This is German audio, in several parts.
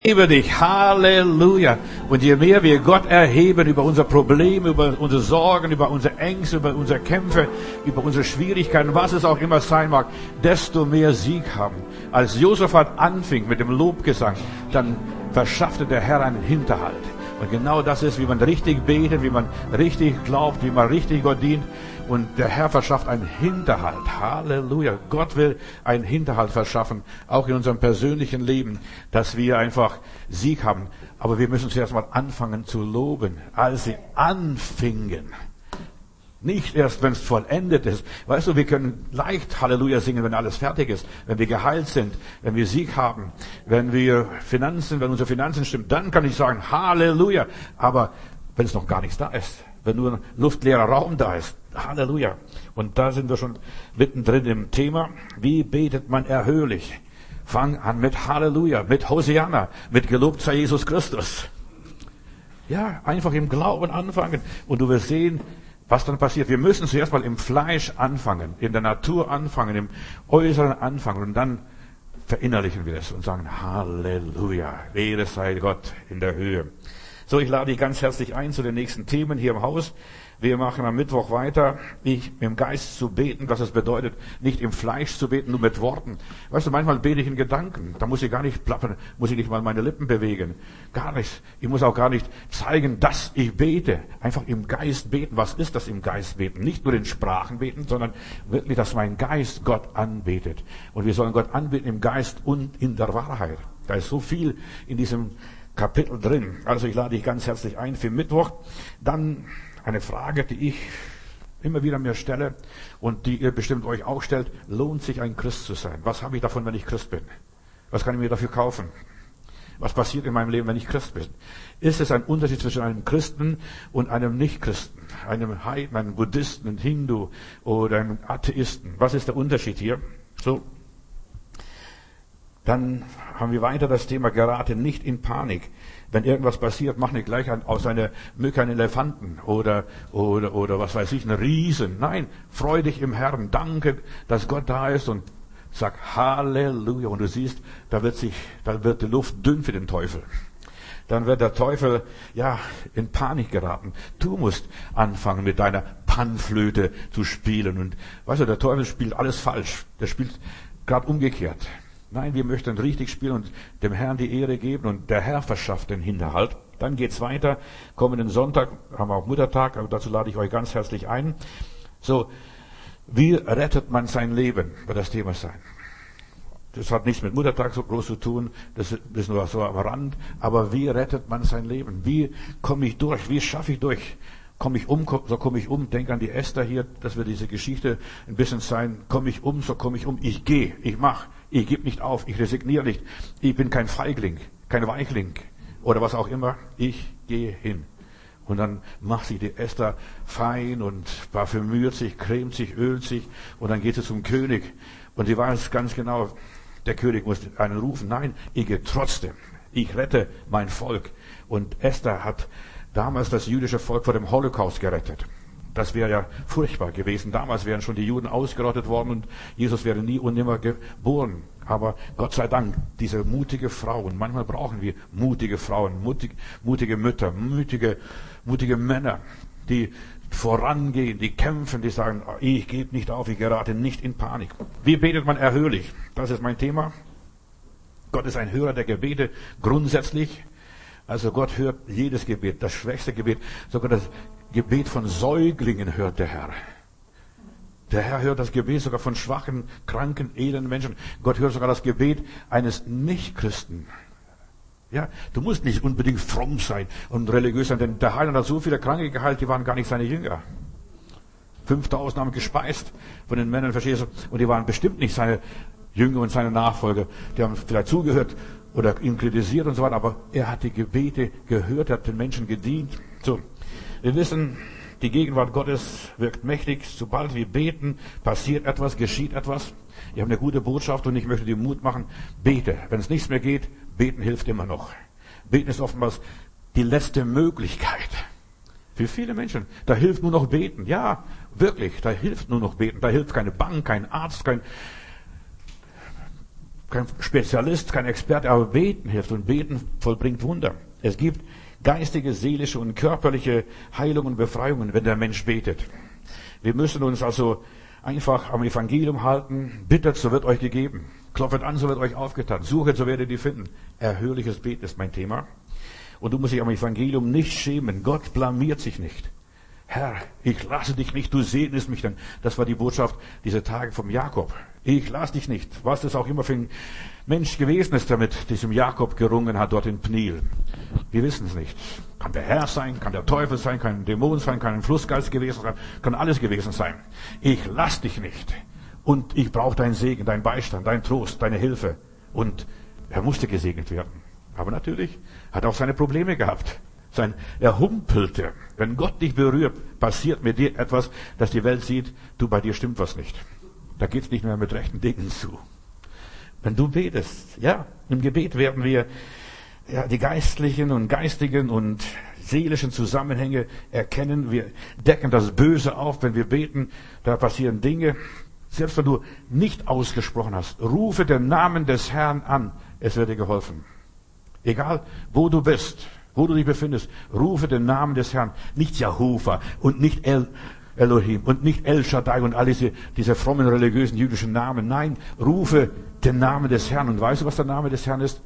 Über dich, Halleluja. Und je mehr wir Gott erheben über unser Problem, über unsere Sorgen, über unsere Ängste, über unsere Kämpfe, über unsere Schwierigkeiten, was es auch immer sein mag, desto mehr Sieg haben. Als Josaphat anfing mit dem Lobgesang, dann verschaffte der Herr einen Hinterhalt. Und genau das ist, wie man richtig betet, wie man richtig glaubt, wie man richtig Gott dient. Und der Herr verschafft einen Hinterhalt. Halleluja. Gott will einen Hinterhalt verschaffen, auch in unserem persönlichen Leben, dass wir einfach Sieg haben. Aber wir müssen zuerst mal anfangen zu loben, als sie anfingen. Nicht erst, wenn es vollendet ist. Weißt du, wir können leicht Halleluja singen, wenn alles fertig ist, wenn wir geheilt sind, wenn wir Sieg haben, wenn unsere Finanzen stimmen, dann kann ich sagen Halleluja. Aber wenn es noch gar nichts da ist, wenn nur ein luftleerer Raum da ist, Halleluja. Und da sind wir schon mittendrin im Thema. Wie betet man erhörlich? Fang an mit Halleluja, mit Hosianna, mit Gelobt sei Jesus Christus. Ja, einfach im Glauben anfangen. Und du wirst sehen, was dann passiert. Wir müssen zuerst mal im Fleisch anfangen, in der Natur anfangen, im Äußeren anfangen. Und dann verinnerlichen wir es und sagen Halleluja, Ehre sei Gott in der Höhe. So, ich lade dich ganz herzlich ein zu den nächsten Themen hier im Haus. Wir machen am Mittwoch weiter, im Geist zu beten, was es bedeutet, nicht im Fleisch zu beten, nur mit Worten. Weißt du, manchmal bete ich in Gedanken, da muss ich gar nicht plappern, muss ich nicht mal meine Lippen bewegen. Gar nichts. Ich muss auch gar nicht zeigen, dass ich bete. Einfach im Geist beten. Was ist das im Geist beten? Nicht nur in Sprachen beten, sondern wirklich, dass mein Geist Gott anbetet. Und wir sollen Gott anbeten im Geist und in der Wahrheit. Da ist so viel in diesem Kapitel drin. Also ich lade dich ganz herzlich ein für Mittwoch. Dann eine Frage, die ich immer wieder mir stelle und die ihr bestimmt euch auch stellt. Lohnt sich ein Christ zu sein? Was habe ich davon, wenn ich Christ bin? Was kann ich mir dafür kaufen? Was passiert in meinem Leben, wenn ich Christ bin? Ist es ein Unterschied zwischen einem Christen und einem Nichtchristen? Einem Heiden, einem Buddhisten, einem Hindu oder einem Atheisten? Was ist der Unterschied hier? So. Dann haben wir weiter das Thema, gerate nicht in Panik. Wenn irgendwas passiert, mach nicht gleich aus einer Mücke einen Elefanten oder was weiß ich, einen Riesen. Nein, freu dich im Herrn, danke, dass Gott da ist und sag Halleluja. Und du siehst, da wird die Luft dünn für den Teufel. Dann wird der Teufel, in Panik geraten. Du musst anfangen, mit deiner Panflöte zu spielen. Und weißt du, der Teufel spielt alles falsch. Der spielt gerade umgekehrt. Nein, wir möchten richtig spielen und dem Herrn die Ehre geben und der Herr verschafft den Hinterhalt. Dann geht's weiter. Kommenden Sonntag haben wir auch Muttertag, aber dazu lade ich euch ganz herzlich ein. So, wie rettet man sein Leben, wird das Thema sein. Das hat nichts mit Muttertag so groß zu tun, das ist nur so am Rand, aber wie rettet man sein Leben? Wie komme ich durch? Wie schaffe ich durch? Komme ich um, so komme ich um. Denk an die Esther hier, dass wir diese Geschichte ein bisschen sein. Komme ich um, so komme ich um. Ich gehe, ich mache, ich gebe nicht auf, ich resigniere nicht. Ich bin kein Feigling, kein Weichling oder was auch immer. Ich gehe hin. Und dann macht sich die Esther fein und parfümiert sich, cremt sich, ölt sich und dann geht sie zum König. Und sie weiß ganz genau, der König muss einen rufen. Nein, ich gehe trotzdem. Ich rette mein Volk. Und Esther hat damals das jüdische Volk vor dem Holocaust gerettet. Das wäre ja furchtbar gewesen. Damals wären schon die Juden ausgerottet worden und Jesus wäre nie und nimmer geboren. Aber Gott sei Dank, diese mutige Frauen, manchmal brauchen wir mutige Frauen, mutige Mütter, mutige Männer, die vorangehen, die kämpfen, die sagen, ich gebe nicht auf, ich gerate nicht in Panik. Wie betet man erhörlich? Das ist mein Thema. Gott ist ein Hörer der Gebete grundsätzlich. Also Gott hört jedes Gebet, das schwächste Gebet, sogar das Gebet von Säuglingen hört der Herr. Der Herr hört das Gebet sogar von schwachen, kranken, elenden Menschen. Gott hört sogar das Gebet eines Nichtchristen. Ja, du musst nicht unbedingt fromm sein und religiös sein, denn der Heiland hat so viele Kranke geheilt, die waren gar nicht seine Jünger. 5000 haben gespeist von den Männern, verstehst du? Und die waren bestimmt nicht seine Jünger und seine Nachfolger. Die haben vielleicht zugehört oder ihn kritisiert und so weiter, aber er hat die Gebete gehört, er hat den Menschen gedient. So, wir wissen, die Gegenwart Gottes wirkt mächtig. Sobald wir beten, passiert etwas, geschieht etwas. Ich habe eine gute Botschaft und ich möchte dir Mut machen. Bete. Wenn es nichts mehr geht, beten hilft immer noch. Beten ist oftmals die letzte Möglichkeit. Für viele Menschen, da hilft nur noch beten. Ja, wirklich, da hilft nur noch beten. Da hilft keine Bank, kein Arzt, kein Spezialist, kein Experte, aber beten hilft und beten vollbringt Wunder. Es gibt geistige, seelische und körperliche Heilung und Befreiungen, wenn der Mensch betet. Wir müssen uns also einfach am Evangelium halten. Bittet, so wird euch gegeben. Klopft an, so wird euch aufgetan. Suchet, so werdet ihr finden. Erhörliches Beten ist mein Thema. Und du musst dich am Evangelium nicht schämen. Gott blamiert sich nicht. Herr, ich lasse dich nicht, du segnest mich dann. Das war die Botschaft dieser Tage vom Jakob. Ich lasse dich nicht. Was das auch immer für ein Mensch gewesen ist, der mit diesem Jakob gerungen hat, dort in Pniel. Wir wissen es nicht. Kann der Herr sein, kann der Teufel sein, kann ein Dämon sein, kann ein Flussgeist gewesen sein, kann alles gewesen sein. Ich lasse dich nicht. Und ich brauche deinen Segen, deinen Beistand, deinen Trost, deine Hilfe. Und er musste gesegnet werden. Aber natürlich hat er auch seine Probleme gehabt. Er humpelte. Wenn Gott dich berührt, passiert mit dir etwas, dass die Welt sieht, du, bei dir stimmt was nicht. Da geht's nicht mehr mit rechten Dingen zu. Wenn du betest, ja, im Gebet werden wir die geistlichen und geistigen und seelischen Zusammenhänge erkennen. Wir decken das Böse auf, wenn wir beten. Da passieren Dinge. Selbst wenn du nicht ausgesprochen hast, rufe den Namen des Herrn an. Es wird dir geholfen. Egal, wo du bist, wo du dich befindest, rufe den Namen des Herrn. Nicht Jehova und nicht Elohim und nicht El Shaddai und all diese frommen religiösen jüdischen Namen. Nein, rufe den Namen des Herrn. Und weißt du, was der Name des Herrn ist?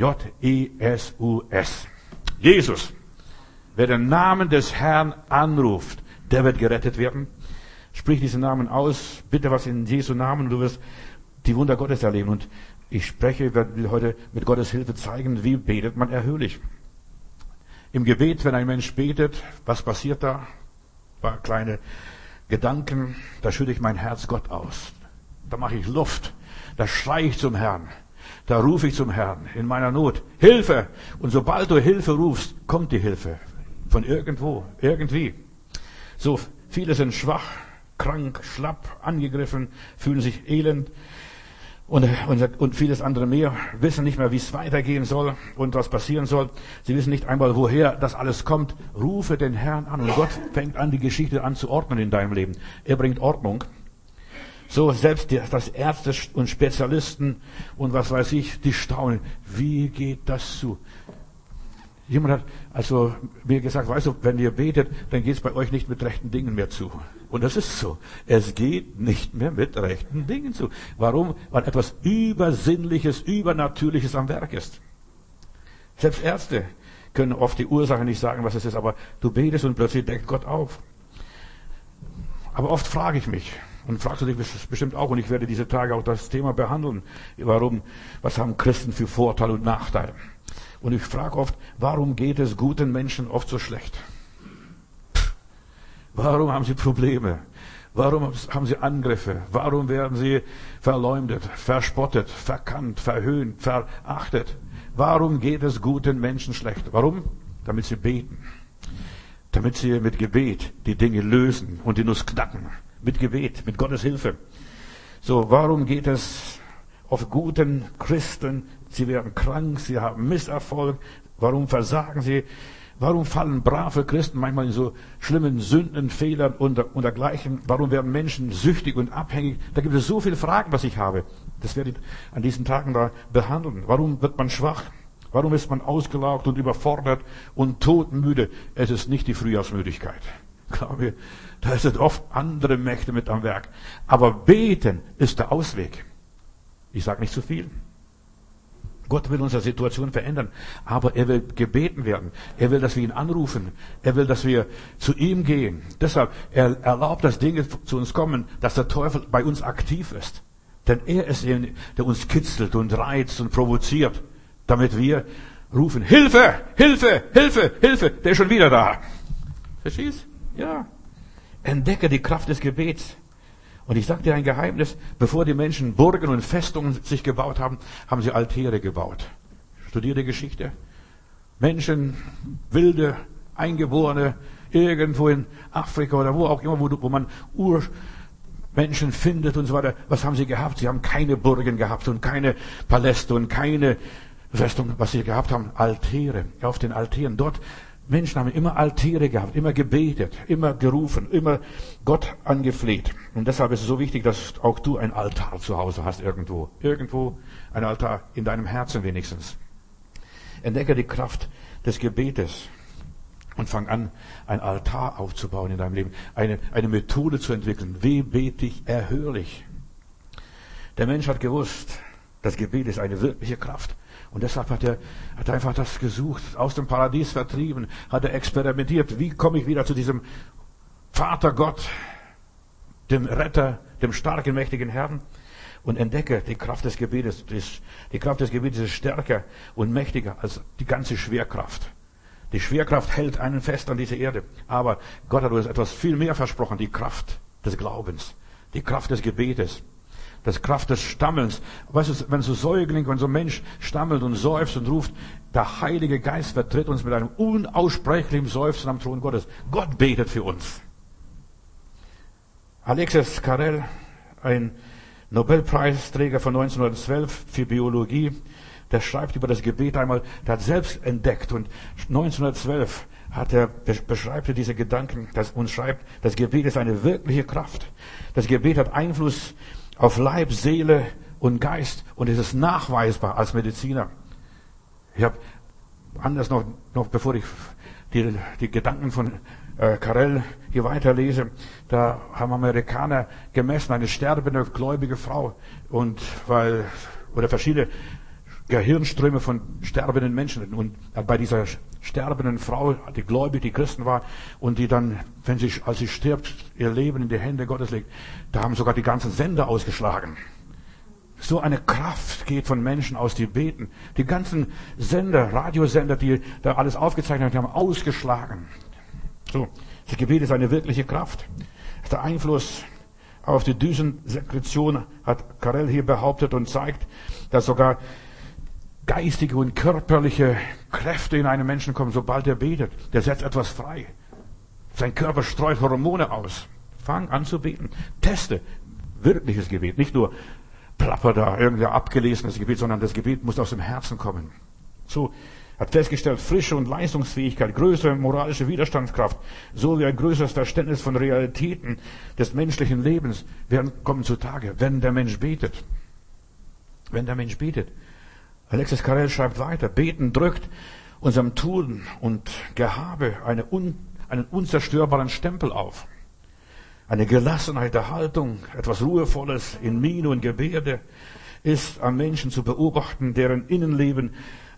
J-E-S-U-S. Jesus. Wer den Namen des Herrn anruft, der wird gerettet werden. Sprich diesen Namen aus, bitte was in Jesu Namen, und du wirst die Wunder Gottes erleben. Und ich will heute mit Gottes Hilfe zeigen, wie betet man erhörlich. Im Gebet, wenn ein Mensch betet, was passiert da? Ein paar kleine Gedanken, da schütte ich mein Herz Gott aus. Da mache ich Luft, da schreie ich zum Herrn, da rufe ich zum Herrn in meiner Not. Hilfe! Und sobald du Hilfe rufst, kommt die Hilfe. Von irgendwo, irgendwie. So, viele sind schwach, krank, schlapp, angegriffen, fühlen sich elend und vieles andere mehr, wissen nicht mehr, wie es weitergehen soll und was passieren soll. Sie wissen nicht einmal, woher das alles kommt. Rufe den Herrn an und Gott fängt an, die Geschichte an zu ordnen in deinem Leben. Er bringt Ordnung. So, selbst das Ärzte und Spezialisten und was weiß ich, die staunen. Wie geht das zu? Jemand hat also mir gesagt, weißt du, wenn ihr betet, dann geht es bei euch nicht mit rechten Dingen mehr zu. Und das ist so. Es geht nicht mehr mit rechten Dingen zu. Warum? Weil etwas Übersinnliches, Übernatürliches am Werk ist. Selbst Ärzte können oft die Ursache nicht sagen, was es ist, aber du betest und plötzlich deckt Gott auf. Aber oft frage ich mich, und fragst du dich bestimmt auch, und ich werde diese Tage auch das Thema behandeln, warum, was haben Christen für Vorteile und Nachteile? Und ich frage oft, warum geht es guten Menschen oft so schlecht? Warum haben sie Probleme? Warum haben sie Angriffe? Warum werden sie verleumdet, verspottet, verkannt, verhöhnt, verachtet? Warum geht es guten Menschen schlecht? Warum? Damit sie beten. Damit sie mit Gebet die Dinge lösen und die Nuss knacken. Mit Gebet, mit Gottes Hilfe. So, warum geht es auf guten Christen? Sie werden krank, sie haben Misserfolg. Warum versagen sie? Warum fallen brave Christen manchmal in so schlimmen Sünden, Fehlern und dergleichen? Warum werden Menschen süchtig und abhängig? Da gibt es so viele Fragen, was ich habe. Das werde ich an diesen Tagen da behandeln. Warum wird man schwach? Warum ist man ausgelaugt und überfordert und todmüde? Es ist nicht die Frühjahrsmüdigkeit. Glaube mir, da sind oft andere Mächte mit am Werk. Aber beten ist der Ausweg. Ich sage nicht zu viel. Gott will unsere Situation verändern, aber er will gebeten werden. Er will, dass wir ihn anrufen. Er will, dass wir zu ihm gehen. Deshalb, er erlaubt, dass Dinge zu uns kommen, dass der Teufel bei uns aktiv ist. Denn er ist der, der uns kitzelt und reizt und provoziert, damit wir rufen, Hilfe, Hilfe, Hilfe, Hilfe, der ist schon wieder da. Verstehst? Ja. Entdecke die Kraft des Gebets. Und ich sage dir ein Geheimnis, bevor die Menschen Burgen und Festungen sich gebaut haben, haben sie Altäre gebaut. Studiere die Geschichte. Menschen, wilde, Eingeborene, irgendwo in Afrika oder wo auch immer, wo man Urmenschen findet und so weiter. Was haben sie gehabt? Sie haben keine Burgen gehabt und keine Paläste und keine Festungen. Was sie gehabt haben, Altäre. Auf den Altären. Dort Menschen haben immer Altäre gehabt, immer gebetet, immer gerufen, immer Gott angefleht. Und deshalb ist es so wichtig, dass auch du ein Altar zu Hause hast irgendwo. Irgendwo ein Altar, in deinem Herzen wenigstens. Entdecke die Kraft des Gebetes und fang an, ein Altar aufzubauen in deinem Leben. Eine Methode zu entwickeln. Wie bete ich erhörlich? Der Mensch hat gewusst, das Gebet ist eine wirkliche Kraft. Und deshalb hat er einfach das gesucht, aus dem Paradies vertrieben, hat er experimentiert. Wie komme ich wieder zu diesem Vater Gott, dem Retter, dem starken, mächtigen Herrn? Und entdecke die Kraft des Gebetes. Die Kraft des Gebetes ist stärker und mächtiger als die ganze Schwerkraft. Die Schwerkraft hält einen fest an dieser Erde. Aber Gott hat uns etwas viel mehr versprochen. Die Kraft des Glaubens. Die Kraft des Gebetes. Das Kraft des Stammelns. Weißt du, wenn so Säugling, wenn so ein Mensch stammelt und seufzt und ruft, der Heilige Geist vertritt uns mit einem unaussprechlichen Seufzen am Thron Gottes. Gott betet für uns. Alexis Carrel, ein Nobelpreisträger von 1912 für Biologie, der schreibt über das Gebet einmal, der hat selbst entdeckt und 1912 beschreibt er diese Gedanken und schreibt, das Gebet ist eine wirkliche Kraft. Das Gebet hat Einfluss auf Leib, Seele und Geist und es ist nachweisbar als Mediziner. Ich habe anders noch bevor ich die Gedanken von Carrel hier weiterlese, da haben Amerikaner gemessen, eine sterbende gläubige Frau oder verschiedene Gehirnströme von sterbenden Menschen und bei dieser sterbenden Frau, die gläubig, die Christen war und die dann, als sie stirbt, ihr Leben in die Hände Gottes legt, da haben sogar die ganzen Sender ausgeschlagen. So eine Kraft geht von Menschen aus, die beten. Die ganzen Sender, Radiosender, die da alles aufgezeichnet haben, ausgeschlagen. So, das Gebet ist eine wirkliche Kraft. Der Einfluss auf die Düsensekretion hat Carrel hier behauptet und zeigt, dass sogar geistige und körperliche Kräfte in einen Menschen kommen, sobald er betet. Der setzt etwas frei. Sein Körper streut Hormone aus. Fang an zu beten. Teste wirkliches Gebet. Nicht nur plapper da irgendwie abgelesenes Gebet, sondern das Gebet muss aus dem Herzen kommen. So hat festgestellt, Frische und Leistungsfähigkeit, größere moralische Widerstandskraft, sowie ein größeres Verständnis von Realitäten des menschlichen Lebens kommen zutage, wenn der Mensch betet. Wenn der Mensch betet. Alexis Carrel schreibt weiter, Beten drückt unserem Tun und Gehabe einen unzerstörbaren Stempel auf. Eine Gelassenheit der Haltung, etwas Ruhevolles in Miene und Gebärde ist am Menschen zu beobachten, deren Innenleben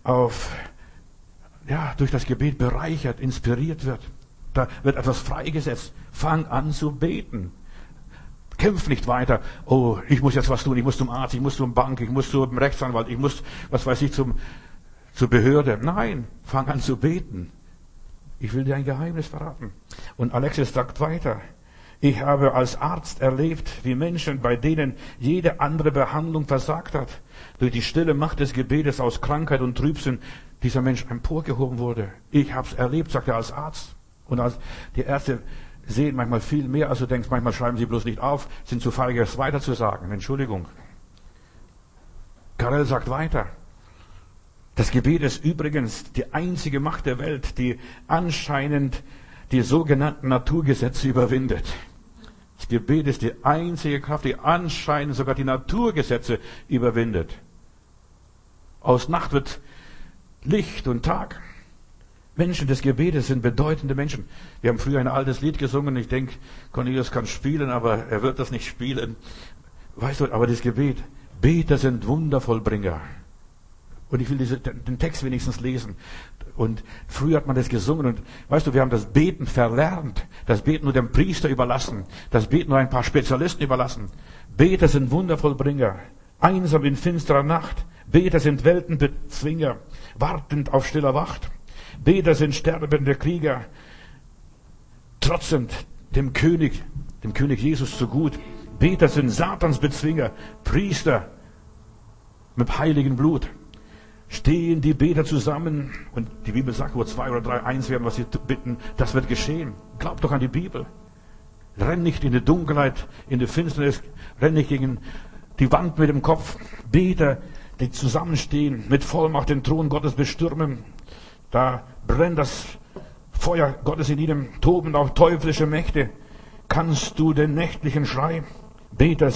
durch das Gebet bereichert, inspiriert wird. Da wird etwas freigesetzt. Fang an zu beten. Kämpf nicht weiter. Oh, ich muss jetzt was tun. Ich muss zum Arzt, ich muss zur Bank, ich muss zum Rechtsanwalt, ich muss, zur Behörde. Nein, fang an zu beten. Ich will dir ein Geheimnis verraten. Und Alexis sagt weiter. Ich habe als Arzt erlebt, wie Menschen, bei denen jede andere Behandlung versagt hat, durch die stille Macht des Gebetes aus Krankheit und Trübsinn dieser Mensch emporgehoben wurde. Ich habe es erlebt, sagt er als Arzt. Und als die Ärzte sehen manchmal viel mehr, als du denkst. Manchmal schreiben sie bloß nicht auf, sind zu feige, es weiter zu sagen. Entschuldigung. Carrel sagt weiter. Das Gebet ist übrigens die einzige Macht der Welt, die anscheinend die sogenannten Naturgesetze überwindet. Das Gebet ist die einzige Kraft, die anscheinend sogar die Naturgesetze überwindet. Aus Nacht wird Licht und Tag. Menschen des Gebetes sind bedeutende Menschen. Wir haben früher ein altes Lied gesungen. Ich denke, Cornelius kann spielen, aber er wird das nicht spielen. Weißt du, aber das Gebet, Beter sind Wundervollbringer. Und ich will den Text wenigstens lesen. Und früher hat man das gesungen. Und weißt du, wir haben das Beten verlernt. Das Beten nur dem Priester überlassen. Das Beten nur ein paar Spezialisten überlassen. Beter sind Wundervollbringer. Einsam in finsterer Nacht. Beter sind Weltenbezwinger. Wartend auf stiller Wacht. Beter sind sterbende Krieger. Trotzend dem König Jesus zu gut. Beter sind Satans Bezwinger. Priester mit heiligem Blut. Stehen die Beter zusammen und die Bibel sagt, wo 2 oder 3 eins werden, was sie bitten, das wird geschehen. Glaub doch an die Bibel. Renn nicht in die Dunkelheit, in die Finsternis, renn nicht gegen die Wand mit dem Kopf. Beter, die zusammenstehen, mit Vollmacht den Thron Gottes bestürmen. Da brennt das Feuer Gottes in ihnen, toben auch teuflische Mächte. Kannst du den nächtlichen Schrei? Beter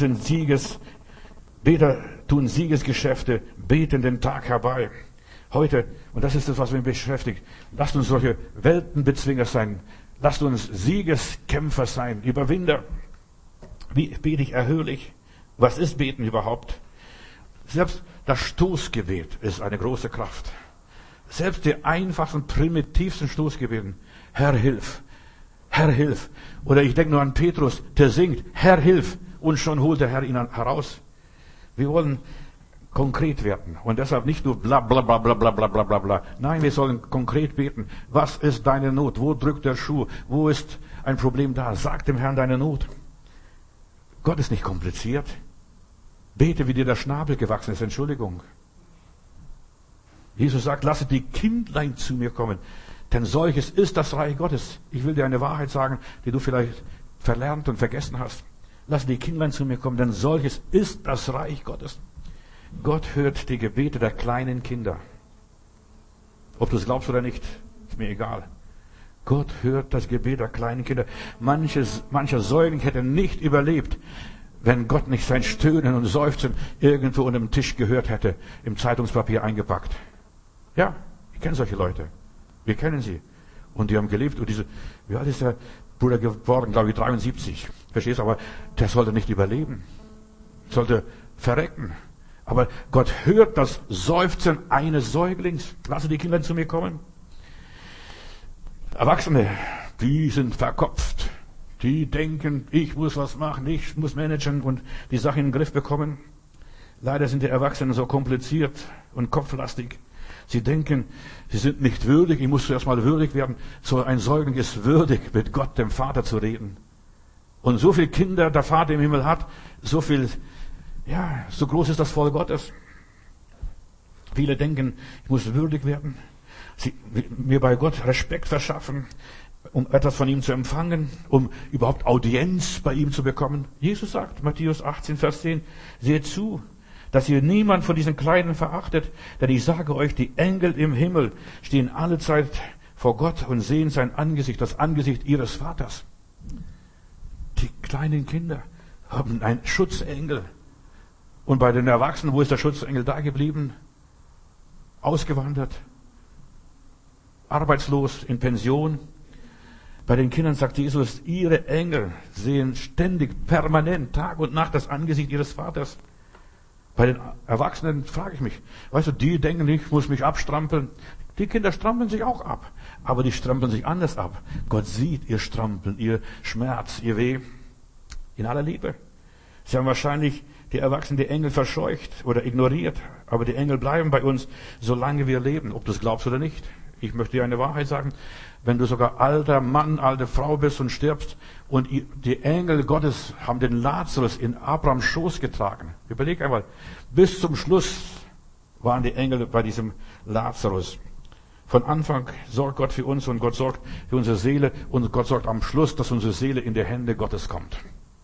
tun Siegesgeschäfte, beten den Tag herbei. Heute, und das ist das, was mich beschäftigt, lasst uns solche Weltenbezwinger sein. Lasst uns Siegeskämpfer sein, Überwinder. Wie bete ich erhörlich? Was ist Beten überhaupt? Selbst das Stoßgebet ist eine große Kraft. Selbst die einfachsten, primitivsten Stoßgebeten. Herr, hilf. Herr, hilf. Oder ich denke nur an Petrus, der singt, Herr, hilf. Und schon holt der Herr ihn heraus. Wir wollen konkret werden. Und deshalb nicht nur bla bla bla bla bla bla bla bla bla. Nein, wir sollen konkret beten. Was ist deine Not? Wo drückt der Schuh? Wo ist ein Problem da? Sag dem Herrn deine Not. Gott ist nicht kompliziert. Bete, wie dir der Schnabel gewachsen ist. Entschuldigung. Jesus sagt, lasset die Kindlein zu mir kommen. Denn solches ist das Reich Gottes. Ich will dir eine Wahrheit sagen, die du vielleicht verlernt und vergessen hast. Lass die Kindlein zu mir kommen, denn solches ist das Reich Gottes. Gott hört die Gebete der kleinen Kinder. Ob du es glaubst oder nicht, ist mir egal. Gott hört das Gebet der kleinen Kinder. Mancher Säugling hätte nicht überlebt, wenn Gott nicht sein Stöhnen und Seufzen irgendwo unter dem Tisch gehört hätte, im Zeitungspapier eingepackt. Ja, ich kenne solche Leute. Wir kennen sie. Und die haben gelebt. Und wie alt ist der Bruder geworden? Glaube ich 73. Verstehst du? Aber der sollte nicht überleben. Sollte verrecken. Aber Gott hört das Seufzen eines Säuglings. Lasse die Kinder zu mir kommen. Erwachsene, die sind verkopft. Die denken, ich muss was machen, ich muss managen und die Sache in den Griff bekommen. Leider sind die Erwachsenen so kompliziert und kopflastig. Sie denken, sie sind nicht würdig, ich muss zuerst mal würdig werden. So ein Säugling ist würdig, mit Gott, dem Vater, zu reden. Und so viele Kinder der Vater im Himmel hat, so groß ist das Volk Gottes. Viele denken, ich muss würdig werden, mir bei Gott Respekt verschaffen, um etwas von ihm zu empfangen, um überhaupt Audienz bei ihm zu bekommen. Jesus sagt, Matthäus 18, Vers 10, seht zu, dass ihr niemand von diesen Kleinen verachtet, denn ich sage euch, die Engel im Himmel stehen alle Zeit vor Gott und sehen sein Angesicht, das Angesicht ihres Vaters. Die kleinen Kinder haben einen Schutzengel. Und bei den Erwachsenen, wo ist der Schutzengel da geblieben? Ausgewandert, arbeitslos, in Pension. Bei den Kindern sagt Jesus, ihre Engel sehen ständig, permanent, Tag und Nacht das Angesicht ihres Vaters. Bei den Erwachsenen frage ich mich, weißt du, die denken, ich muss mich abstrampeln. Die Kinder strampeln sich auch ab, aber die strampeln sich anders ab. Gott sieht ihr Strampeln, ihr Schmerz, ihr Weh, in aller Liebe. Sie haben wahrscheinlich die Erwachsenen, die Engel verscheucht oder ignoriert, aber die Engel bleiben bei uns, solange wir leben, ob du es glaubst oder nicht. Ich möchte dir eine Wahrheit sagen, wenn du sogar alter Mann, alte Frau bist und stirbst und die Engel Gottes haben den Lazarus in Abrahams Schoß getragen. Überleg einmal, bis zum Schluss waren die Engel bei diesem Lazarus. Von Anfang sorgt Gott für uns und Gott sorgt für unsere Seele und Gott sorgt am Schluss, dass unsere Seele in die Hände Gottes kommt.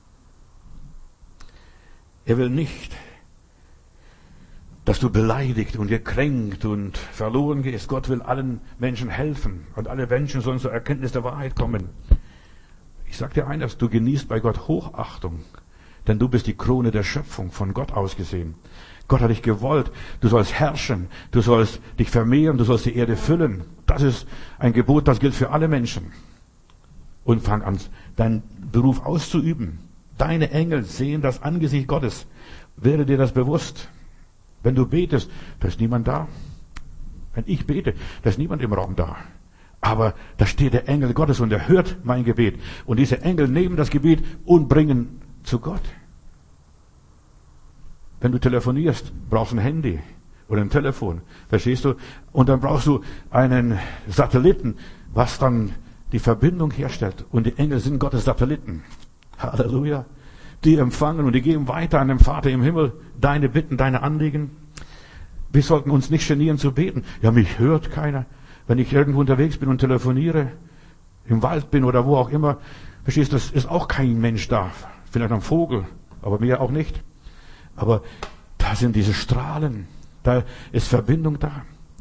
Er will nicht, dass du beleidigt und gekränkt und verloren gehst. Gott will allen Menschen helfen und alle Menschen sollen zur Erkenntnis der Wahrheit kommen. Ich sage dir eines, du genießt bei Gott Hochachtung, denn du bist die Krone der Schöpfung, von Gott aus gesehen. Gott hat dich gewollt, du sollst herrschen, du sollst dich vermehren, du sollst die Erde füllen. Das ist ein Gebot, das gilt für alle Menschen. Und fang an, deinen Beruf auszuüben. Deine Engel sehen das Angesicht Gottes. Werde dir das bewusst. Wenn du betest, da ist niemand da. Wenn ich bete, da ist niemand im Raum da. Aber da steht der Engel Gottes und er hört mein Gebet. Und diese Engel nehmen das Gebet und bringen zu Gott. Wenn du telefonierst, brauchst du ein Handy oder ein Telefon. Verstehst du? Und dann brauchst du einen Satelliten, was dann die Verbindung herstellt. Und die Engel sind Gottes Satelliten. Halleluja. Die empfangen und die geben weiter an den Vater im Himmel deine Bitten, deine Anliegen. Wir sollten uns nicht genieren zu beten. Ja, mich hört keiner. Wenn ich irgendwo unterwegs bin und telefoniere, im Wald bin oder wo auch immer, verstehst du, es ist auch kein Mensch da. Vielleicht ein Vogel, aber mehr auch nicht. Aber da sind diese Strahlen, da ist Verbindung da.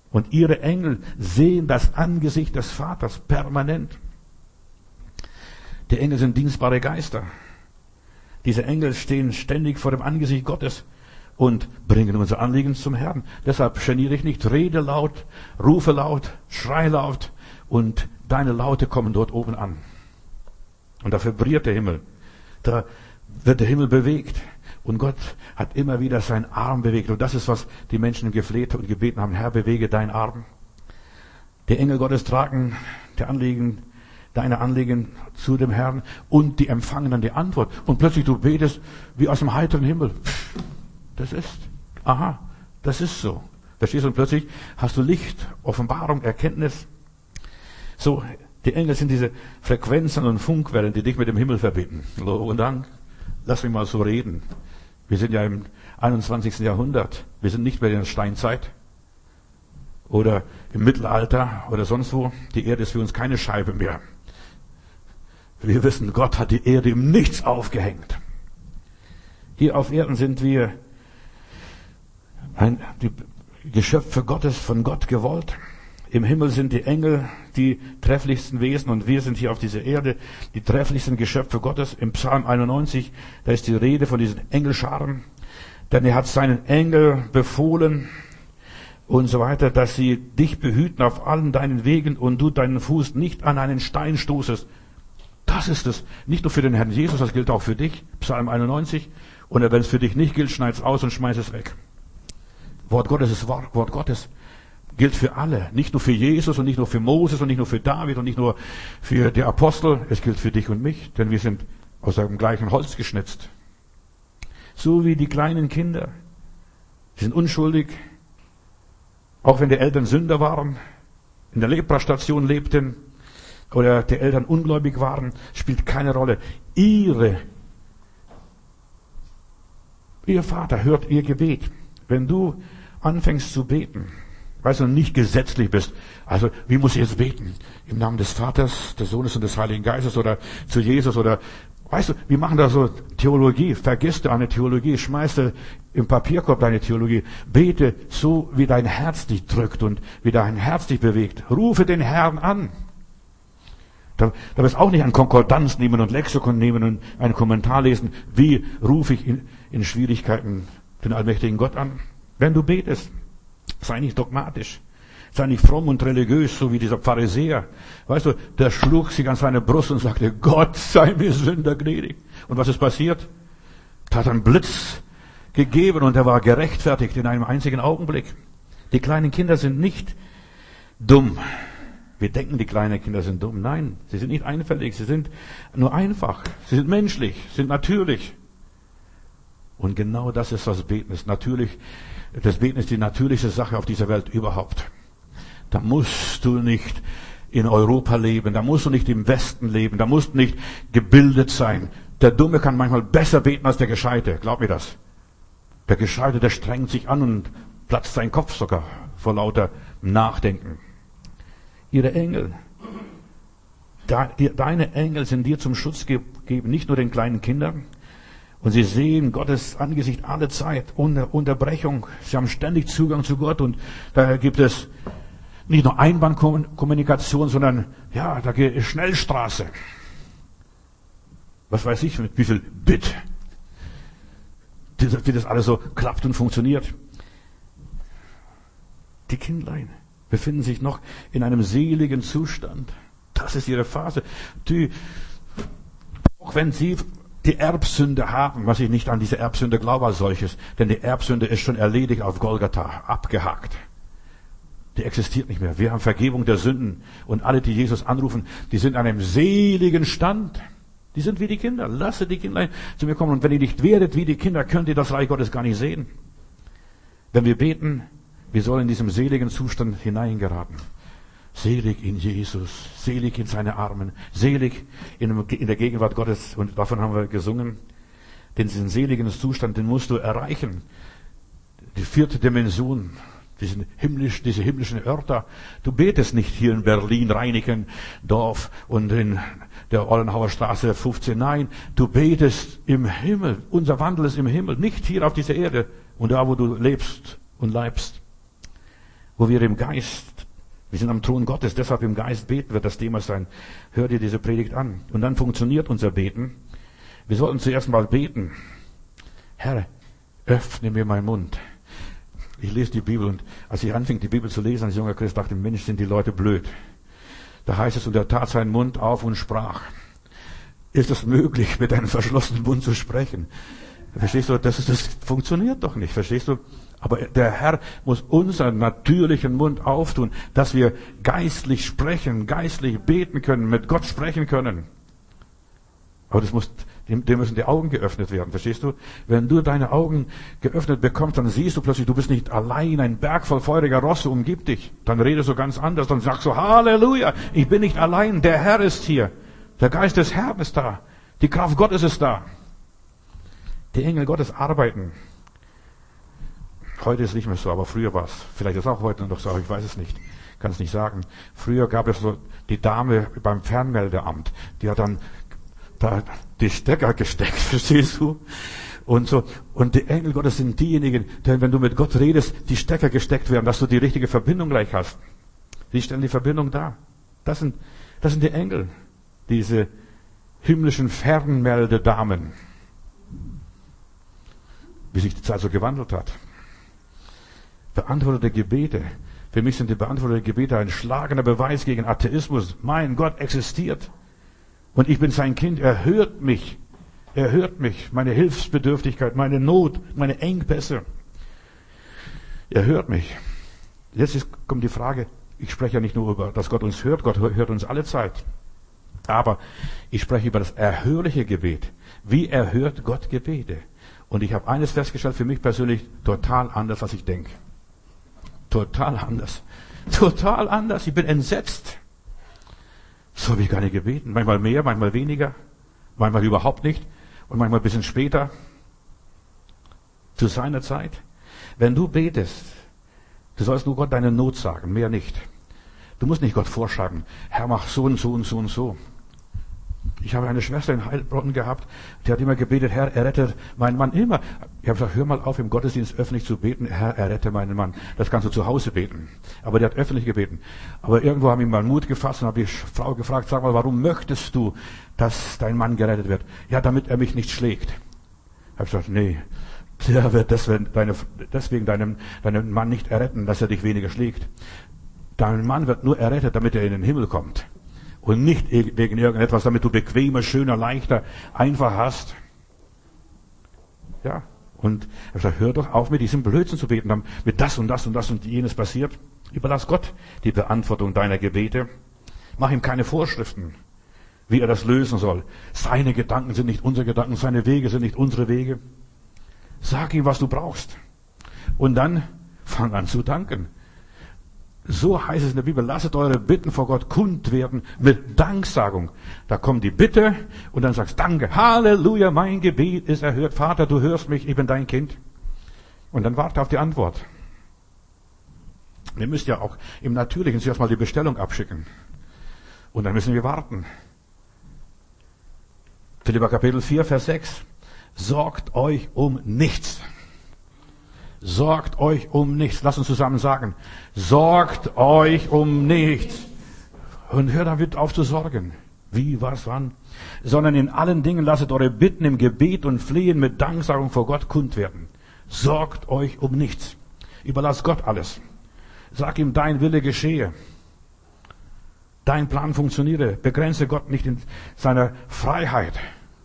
Und ihre Engel sehen das Angesicht des Vaters permanent. Die Engel sind dienstbare Geister. Diese Engel stehen ständig vor dem Angesicht Gottes und bringen unser Anliegen zum Herrn. Deshalb geniere dich nicht, rede laut, rufe laut, schrei laut und deine Laute kommen dort oben an. Und da vibriert der Himmel. Da wird der Himmel bewegt. Und Gott hat immer wieder seinen Arm bewegt. Und das ist, was die Menschen gefleht und gebeten haben. Herr, bewege deinen Arm. Die Engel Gottes tragen deine Anliegen zu dem Herrn und die empfangen dann die Antwort. Und plötzlich du betest wie aus dem heiteren Himmel. Das ist so. Verstehst du? Und plötzlich hast du Licht, Offenbarung, Erkenntnis. So, die Engel sind diese Frequenzen und Funkwellen, die dich mit dem Himmel verbinden. Lob und Dank. Lass mich mal so reden. Wir sind ja im 21. Jahrhundert. Wir sind nicht mehr in der Steinzeit oder im Mittelalter oder sonst wo. Die Erde ist für uns keine Scheibe mehr. Wir wissen, Gott hat die Erde im Nichts aufgehängt. Hier auf Erden sind wir die Geschöpfe Gottes, von Gott gewollt. Im Himmel sind die Engel die trefflichsten Wesen und wir sind hier auf dieser Erde die trefflichsten Geschöpfe Gottes. Im Psalm 91, da ist die Rede von diesen Engelscharen. Denn er hat seinen Engel befohlen und so weiter, dass sie dich behüten auf allen deinen Wegen und du deinen Fuß nicht an einen Stein stoßest. Das ist es. Nicht nur für den Herrn Jesus, das gilt auch für dich. Psalm 91. Und wenn es für dich nicht gilt, schneid's aus und schmeiß es weg. Wort Gottes ist Wort Gottes. Gilt für alle. Nicht nur für Jesus und nicht nur für Moses und nicht nur für David und nicht nur für die Apostel. Es gilt für dich und mich, denn wir sind aus dem gleichen Holz geschnitzt. So wie die kleinen Kinder. Sie sind unschuldig. Auch wenn die Eltern Sünder waren, in der Leprastation lebten oder die Eltern ungläubig waren, spielt keine Rolle. Ihr Vater hört ihr Gebet. Wenn du anfängst zu beten, weißt du, nicht gesetzlich bist. Also, wie muss ich jetzt beten? Im Namen des Vaters, des Sohnes und des Heiligen Geistes oder zu Jesus oder, weißt du, wir machen da so Theologie. Vergiss deine Theologie, schmeiß im Papierkorb deine Theologie. Bete so, wie dein Herz dich drückt und wie dein Herz dich bewegt. Rufe den Herrn an. Da wirst du auch nicht ein Konkordanz nehmen und Lexikon nehmen und einen Kommentar lesen. Wie rufe ich in Schwierigkeiten den allmächtigen Gott an? Wenn du betest, sei nicht dogmatisch. Sei nicht fromm und religiös, so wie dieser Pharisäer. Weißt du, der schlug sich an seine Brust und sagte, Gott sei mir Sünder gnädig. Und was ist passiert? Da hat ein Blitz gegeben und er war gerechtfertigt in einem einzigen Augenblick. Die kleinen Kinder sind nicht dumm. Wir denken, die kleinen Kinder sind dumm. Nein, sie sind nicht einfältig. Sie sind nur einfach. Sie sind menschlich, sind natürlich. Und genau das ist, was Beten ist. Natürlich, das Beten ist die natürlichste Sache auf dieser Welt überhaupt. Da musst du nicht in Europa leben, da musst du nicht im Westen leben, da musst du nicht gebildet sein. Der Dumme kann manchmal besser beten als der Gescheite, glaub mir das. Der Gescheite, der strengt sich an und platzt seinen Kopf sogar vor lauter Nachdenken. Ihre Engel, deine Engel sind dir zum Schutz gegeben, nicht nur den kleinen Kindern. Und sie sehen Gottes Angesicht alle Zeit, ohne Unterbrechung. Sie haben ständig Zugang zu Gott und da gibt es nicht nur Einbahnkommunikation, sondern ja, da geht Schnellstraße. Was weiß ich, mit wie viel Bit, wie das alles so klappt und funktioniert. Die Kindlein befinden sich noch in einem seligen Zustand. Das ist ihre Phase. Auch wenn sie die Erbsünde haben, was ich nicht an diese Erbsünde glaube als solches, denn die Erbsünde ist schon erledigt auf Golgatha, abgehakt. Die existiert nicht mehr. Wir haben Vergebung der Sünden und alle, die Jesus anrufen, die sind an einem seligen Stand. Die sind wie die Kinder. Lasse die Kinder zu mir kommen und wenn ihr nicht werdet wie die Kinder, könnt ihr das Reich Gottes gar nicht sehen. Wenn wir beten, wir sollen in diesem seligen Zustand hineingeraten. Selig in Jesus, selig in seine Armen, selig in der Gegenwart Gottes. Und davon haben wir gesungen. Diesen seligen Zustand, den musst du erreichen. Die 4. Dimension, diese himmlischen Örter. Du betest nicht hier in Berlin, Reinickendorf und in der Ollenhauer Straße 15. Nein, du betest im Himmel. Unser Wandel ist im Himmel, nicht hier auf dieser Erde und da, wo du lebst und leibst. wo wir im Geist, wir sind am Thron Gottes, deshalb im Geist beten wird das Thema sein. Hör dir diese Predigt an. Und dann funktioniert unser Beten. Wir sollten zuerst mal beten. Herr, öffne mir meinen Mund. Ich lese die Bibel und als ich anfing, die Bibel zu lesen als junger Christ, dachte ich, Mensch, sind die Leute blöd. Da heißt es, und er tat seinen Mund auf und sprach. Ist es möglich, mit einem verschlossenen Mund zu sprechen? Verstehst du, das funktioniert doch nicht, verstehst du? Aber der Herr muss unseren natürlichen Mund auftun, dass wir geistlich sprechen, geistlich beten können, mit Gott sprechen können. Aber dem müssen die Augen geöffnet werden, verstehst du? Wenn du deine Augen geöffnet bekommst, dann siehst du plötzlich, du bist nicht allein, ein Berg voll feuriger Rosse umgibt dich. Dann redest du ganz anders, dann sagst du, Halleluja, ich bin nicht allein, der Herr ist hier. Der Geist des Herrn ist da. Die Kraft Gottes ist da. Die Engel Gottes arbeiten. Heute ist es nicht mehr so, aber früher war es. Vielleicht ist es auch heute noch so, aber ich weiß es nicht. Kann es nicht sagen. Früher gab es so die Dame beim Fernmeldeamt, die hat dann da die Stecker gesteckt, verstehst du? Und so. Und die Engel Gottes sind diejenigen, die, wenn du mit Gott redest, die Stecker gesteckt werden, dass du die richtige Verbindung gleich hast. Die stellen die Verbindung dar. Das sind die Engel. Diese himmlischen Fernmeldedamen. Wie sich die Zeit so gewandelt hat. Beantwortete Gebete. Für mich sind die beantworteten Gebete ein schlagender Beweis gegen Atheismus. Mein Gott existiert. Und ich bin sein Kind. Er hört mich. Er hört mich. Meine Hilfsbedürftigkeit, meine Not, meine Engpässe. Er hört mich. Jetzt kommt die Frage, ich spreche ja nicht nur über, dass Gott uns hört. Gott hört uns alle Zeit. Aber ich spreche über das erhörliche Gebet. Wie erhört Gott Gebete? Und ich habe eines festgestellt, für mich persönlich total anders, als ich denke. Total anders. Total anders. Ich bin entsetzt. So habe ich gar nicht gebeten. Manchmal mehr, manchmal weniger. Manchmal überhaupt nicht. Und manchmal ein bisschen später. Zu seiner Zeit. Wenn du betest, du sollst nur Gott deine Not sagen, mehr nicht. Du musst nicht Gott vorschreiben, Herr, mach so und so und so und so. Ich habe eine Schwester in Heilbronn gehabt, die hat immer gebetet, Herr, errette meinen Mann immer. Ich habe gesagt, hör mal auf, im Gottesdienst öffentlich zu beten, Herr, errette meinen Mann. Das kannst du zu Hause beten. Aber die hat öffentlich gebeten. Aber irgendwo haben ihm mal Mut gefasst und habe die Frau gefragt, sag mal, warum möchtest du, dass dein Mann gerettet wird? Ja, damit er mich nicht schlägt. Ich habe gesagt, nee, der wird deswegen deinen Mann nicht erretten, dass er dich weniger schlägt. Dein Mann wird nur errettet, damit er in den Himmel kommt. Und nicht wegen irgendetwas, damit du bequemer, schöner, leichter, einfach hast. Ja. Und er hat gesagt, hör doch auf mit diesem Blödsinn zu beten, damit das und das und das und jenes passiert. Überlass Gott die Beantwortung deiner Gebete. Mach ihm keine Vorschriften, wie er das lösen soll. Seine Gedanken sind nicht unsere Gedanken, seine Wege sind nicht unsere Wege. Sag ihm, was du brauchst. Und dann fang an zu danken. So heißt es in der Bibel, lasset eure Bitten vor Gott kund werden mit Danksagung. Da kommt die Bitte und dann sagst Danke, Halleluja, mein Gebet ist erhört. Vater, du hörst mich, ich bin dein Kind. Und dann warte auf die Antwort. Wir müssen ja auch im Natürlichen zuerst mal die Bestellung abschicken. Und dann müssen wir warten. Philipper Kapitel 4, Vers 6. Sorgt euch um nichts. Sorgt euch um nichts. Lass uns zusammen sagen. Sorgt euch um nichts. Und hör damit auf zu sorgen. Wie, was, wann? Sondern in allen Dingen lasset eure Bitten im Gebet und Flehen mit Danksagung vor Gott kund werden. Sorgt euch um nichts. Überlass Gott alles. Sag ihm, dein Wille geschehe. Dein Plan funktioniere. Begrenze Gott nicht in seiner Freiheit.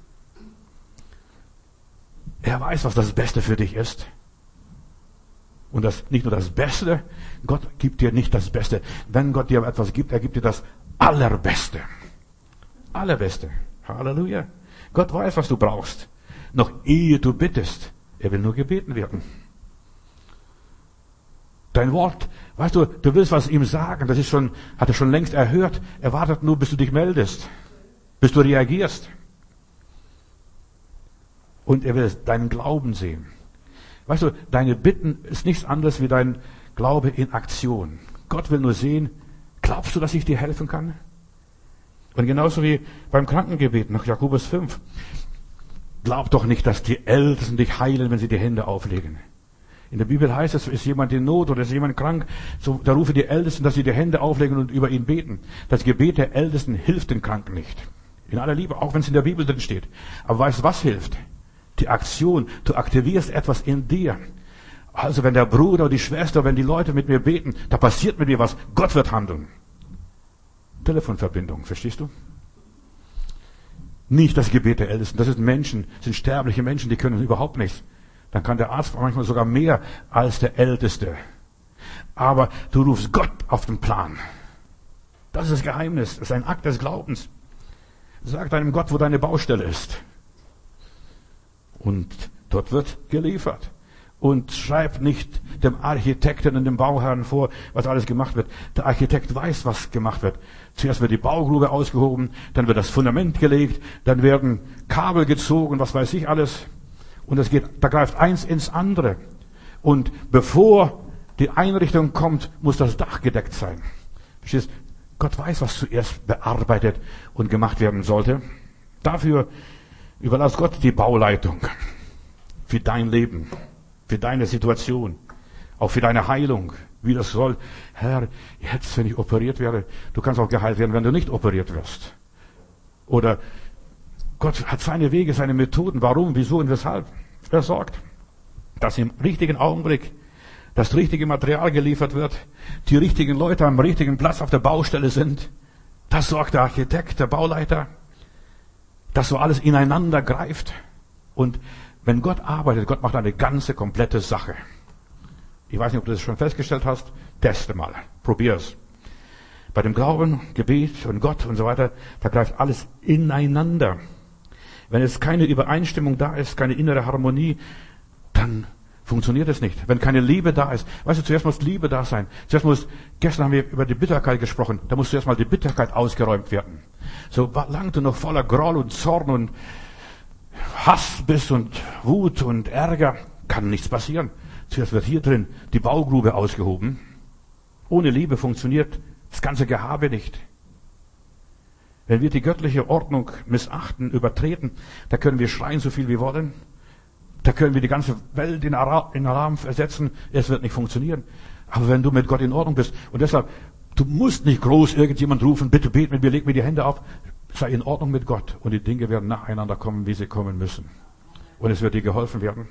Er weiß, was das Beste für dich ist. Und das nicht nur das Beste, Gott gibt dir nicht das Beste. Wenn Gott dir etwas gibt, er gibt dir das Allerbeste. Allerbeste. Halleluja. Gott weiß, was du brauchst. Noch ehe du bittest. Er will nur gebeten werden. Dein Wort, weißt du, du willst was ihm sagen, hat er schon längst erhört. Er wartet nur, bis du dich meldest. Bis du reagierst. Und er will deinen Glauben sehen. Weißt du, deine Bitten ist nichts anderes wie dein Glaube in Aktion. Gott will nur sehen, glaubst du, dass ich dir helfen kann? Und genauso wie beim Krankengebet nach Jakobus 5. Glaub doch nicht, dass die Ältesten dich heilen, wenn sie die Hände auflegen. In der Bibel heißt es, ist jemand in Not oder ist jemand krank, so, da rufe die Ältesten, dass sie die Hände auflegen und über ihn beten. Das Gebet der Ältesten hilft den Kranken nicht. In aller Liebe, auch wenn es in der Bibel drin steht. Aber weißt du, was hilft? Die Aktion. Du aktivierst etwas in dir. Also wenn der Bruder oder die Schwester, wenn die Leute mit mir beten, da passiert mit mir was. Gott wird handeln. Telefonverbindung, verstehst du? Nicht das Gebet der Ältesten. Das sind Menschen, sind sterbliche Menschen, die können überhaupt nichts. Dann kann der Arzt manchmal sogar mehr als der Älteste. Aber du rufst Gott auf den Plan. Das ist das Geheimnis. Das ist ein Akt des Glaubens. Sag deinem Gott, wo deine Baustelle ist. Und dort wird geliefert. Und schreib nicht dem Architekten und dem Bauherrn vor, was alles gemacht wird. Der Architekt weiß, was gemacht wird. Zuerst wird die Baugrube ausgehoben, dann wird das Fundament gelegt, dann werden Kabel gezogen, was weiß ich alles. Und da greift eins ins andere. Und bevor die Einrichtung kommt, muss das Dach gedeckt sein. Verstehst? Gott weiß, was zuerst bearbeitet und gemacht werden sollte. Dafür überlass Gott die Bauleitung. Für dein Leben. Für deine Situation, auch für deine Heilung, wie das soll. Herr, jetzt, wenn ich operiert werde, du kannst auch geheilt werden, wenn du nicht operiert wirst. Oder Gott hat seine Wege, seine Methoden. Warum, wieso und weshalb? Er sorgt, dass im richtigen Augenblick das richtige Material geliefert wird, die richtigen Leute am richtigen Platz auf der Baustelle sind. Das sorgt der Architekt, der Bauleiter, dass so alles ineinander greift. Und wenn Gott arbeitet, Gott macht eine ganze, komplette Sache. Ich weiß nicht, ob du das schon festgestellt hast. Teste mal. Probier's. Bei dem Glauben, Gebet und Gott und so weiter, da greift alles ineinander. Wenn es keine Übereinstimmung da ist, keine innere Harmonie, dann funktioniert es nicht. Wenn keine Liebe da ist, weißt du, zuerst muss Liebe da sein. Gestern haben wir über die Bitterkeit gesprochen, da muss zuerst mal die Bitterkeit ausgeräumt werden. Solange du noch voller Groll und Zorn und Hass bist und Wut und Ärger, kann nichts passieren. Zuerst wird hier drin die Baugrube ausgehoben. Ohne Liebe funktioniert das ganze Gehabe nicht. Wenn wir die göttliche Ordnung missachten, übertreten, da können wir schreien, so viel wir wollen. Da können wir die ganze Welt in Alarm versetzen. Es wird nicht funktionieren. Aber wenn du mit Gott in Ordnung bist, und deshalb, du musst nicht groß irgendjemand rufen, bitte bet mit mir, leg mir die Hände auf. Sei in Ordnung mit Gott und die Dinge werden nacheinander kommen, wie sie kommen müssen. Und es wird dir geholfen werden.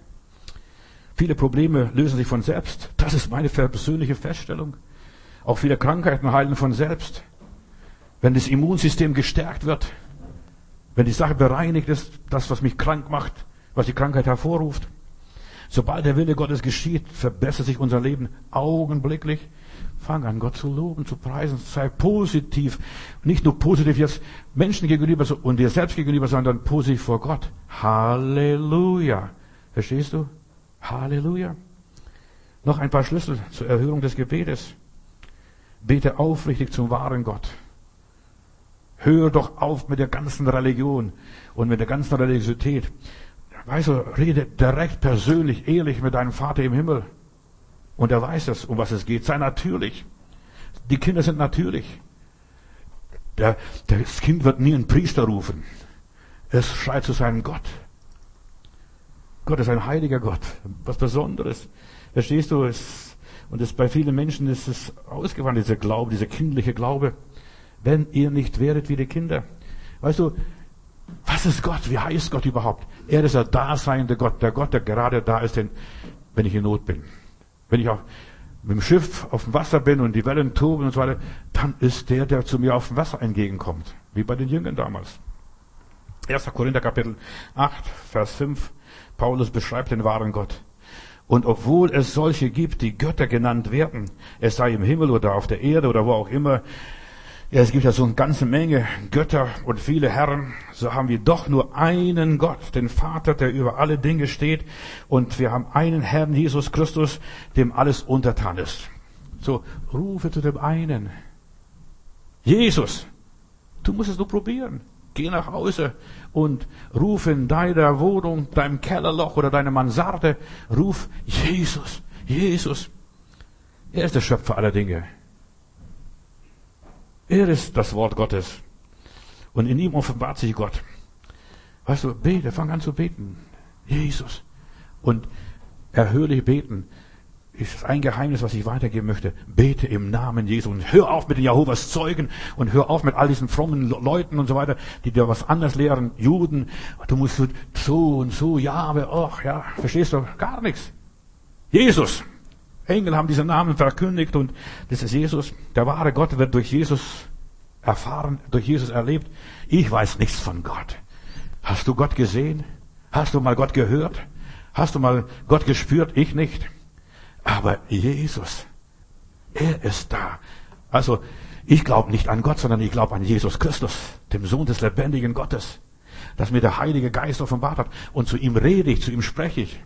Viele Probleme lösen sich von selbst. Das ist meine persönliche Feststellung. Auch viele Krankheiten heilen von selbst. Wenn das Immunsystem gestärkt wird, wenn die Sache bereinigt ist, das, was mich krank macht, was die Krankheit hervorruft. Sobald der Wille Gottes geschieht, verbessert sich unser Leben augenblicklich. Fang an, Gott zu loben, zu preisen, sei positiv. Nicht nur positiv jetzt Menschen gegenüber und dir selbst gegenüber, sondern positiv vor Gott. Halleluja. Verstehst du? Halleluja. Noch ein paar Schlüssel zur Erhörung des Gebetes. Bete aufrichtig zum wahren Gott. Hör doch auf mit der ganzen Religion und mit der ganzen Religiosität. Weißt du, rede direkt, persönlich, ehrlich mit deinem Vater im Himmel. Und er weiß es, um was es geht. Sei natürlich. Die Kinder sind natürlich. Das Kind wird nie einen Priester rufen. Es schreit zu seinem Gott. Gott ist ein heiliger Gott. Was Besonderes. Verstehst du? Bei vielen Menschen ist es ausgewandert, dieser Glaube, dieser kindliche Glaube. Wenn ihr nicht wäret wie die Kinder. Weißt du, was ist Gott? Wie heißt Gott überhaupt? Er ist der daseinende Gott. Der Gott, der gerade da ist, wenn ich in Not bin. Wenn ich auch mit dem Schiff auf dem Wasser bin und die Wellen toben und so weiter, dann ist der zu mir auf dem Wasser entgegenkommt. Wie bei den Jüngern damals. 1. Korinther Kapitel 8, Vers 5. Paulus beschreibt den wahren Gott. Und obwohl es solche gibt, die Götter genannt werden, es sei im Himmel oder auf der Erde oder wo auch immer, ja, es gibt ja so eine ganze Menge Götter und viele Herren, so haben wir doch nur einen Gott, den Vater, der über alle Dinge steht, und wir haben einen Herrn, Jesus Christus, dem alles untertan ist. So, rufe zu dem einen. Jesus, du musst es nur probieren. Geh nach Hause und ruf in deiner Wohnung, deinem Kellerloch oder deiner Mansarde, ruf Jesus, Jesus. Er ist der Schöpfer aller Dinge. Er ist das Wort Gottes. Und in ihm offenbart sich Gott. Weißt du, bete, fang an zu beten. Jesus. Und erhörlich beten, ist ein Geheimnis, was ich weitergeben möchte. Bete im Namen Jesu und hör auf mit den Jehovas Zeugen und hör auf mit all diesen frommen Leuten und so weiter, die dir was anderes lehren, Juden. Du musst so und so, ja, aber ach, ja, verstehst du? Gar nichts. Jesus. Engel haben diesen Namen verkündigt und das ist Jesus. Der wahre Gott wird durch Jesus erfahren, durch Jesus erlebt. Ich weiß nichts von Gott. Hast du Gott gesehen? Hast du mal Gott gehört? Hast du mal Gott gespürt? Ich nicht. Aber Jesus, er ist da. Also, ich glaube nicht an Gott, sondern ich glaube an Jesus Christus, dem Sohn des lebendigen Gottes, das mir der Heilige Geist offenbart hat. Und zu ihm rede ich, zu ihm spreche ich.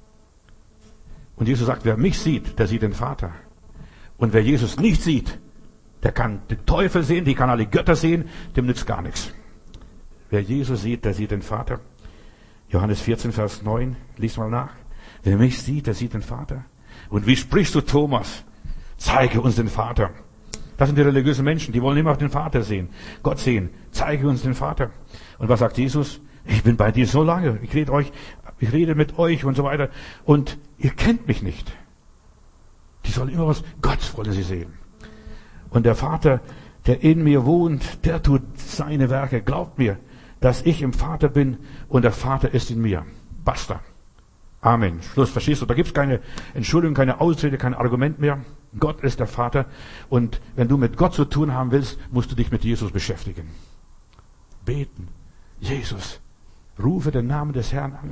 Und Jesus sagt, wer mich sieht, der sieht den Vater. Und wer Jesus nicht sieht, der kann den Teufel sehen, die kann alle Götter sehen, dem nützt gar nichts. Wer Jesus sieht, der sieht den Vater. Johannes 14, Vers 9, lies mal nach. Wer mich sieht, der sieht den Vater. Und wie sprichst du, Thomas? Zeige uns den Vater. Das sind die religiösen Menschen, die wollen immer den Vater sehen, Gott sehen. Zeige uns den Vater. Und was sagt Jesus? Ich bin bei dir so lange, ich rede mit euch und so weiter. Und ihr kennt mich nicht. Die sollen immer was, Gott wollen sie sehen. Und der Vater, der in mir wohnt, der tut seine Werke. Glaubt mir, dass ich im Vater bin und der Vater ist in mir. Basta. Amen. Schluss, verstehst du? Da gibt's keine Entschuldigung, keine Ausrede, kein Argument mehr. Gott ist der Vater. Und wenn du mit Gott zu tun haben willst, musst du dich mit Jesus beschäftigen. Beten. Jesus. Rufe den Namen des Herrn an.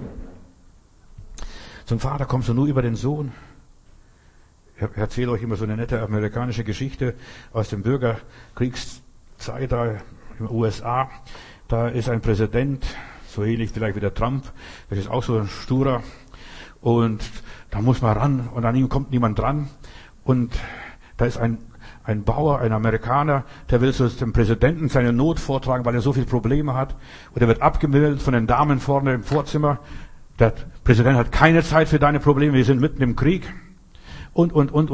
Zum Vater kommst du nur über den Sohn. Ich erzähle euch immer so eine nette amerikanische Geschichte aus dem Bürgerkriegszeit da in den USA. Da ist ein Präsident, so ähnlich vielleicht wie der Trump, das ist auch so ein Sturer. Und da muss man ran und an ihm kommt niemand dran. Und da ist ein Bauer, ein Amerikaner, der will so dem Präsidenten seine Not vortragen, weil er so viele Probleme hat. Und er wird abgemeldet von den Damen vorne im Vorzimmer. Der Präsident hat keine Zeit für deine Probleme, wir sind mitten im Krieg. Und.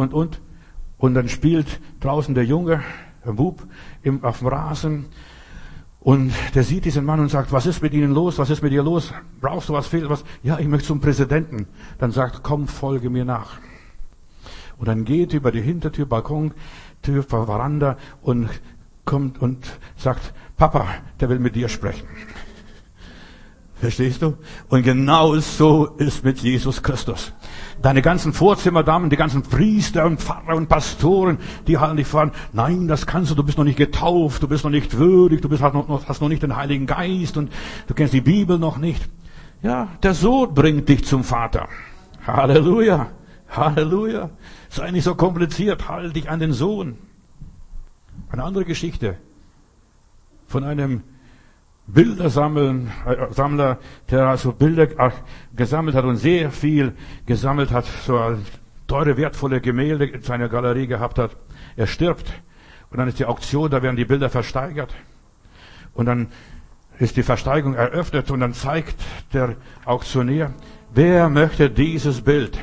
Und dann spielt draußen der Junge, ein Bub, auf dem Rasen. Und der sieht diesen Mann und sagt, was ist mit Ihnen los? Was ist mit dir los? Brauchst du was? Fehlt was? Ja, ich möchte zum Präsidenten. Dann sagt, komm, folge mir nach. Und dann geht über die Hintertür, Balkontür, Veranda und kommt und sagt, Papa, der will mit dir sprechen. Verstehst du? Und genau so ist mit Jesus Christus. Deine ganzen Vorzimmerdamen, die ganzen Priester und Pfarrer und Pastoren, die halten dich voran. Nein, das kannst du bist noch nicht getauft, du bist noch nicht würdig, hast noch nicht den Heiligen Geist und du kennst die Bibel noch nicht. Ja, der Sohn bringt dich zum Vater. Halleluja, Halleluja. Sei nicht so kompliziert, halte dich an den Sohn. Eine andere Geschichte von einem Sammler, der also Bilder gesammelt hat und sehr viel gesammelt hat, so teure, wertvolle Gemälde in seiner Galerie gehabt hat. Er stirbt und dann ist die Auktion, da werden die Bilder versteigert. Und dann ist die Versteigerung eröffnet und dann zeigt der Auktionär, wer möchte dieses Bild?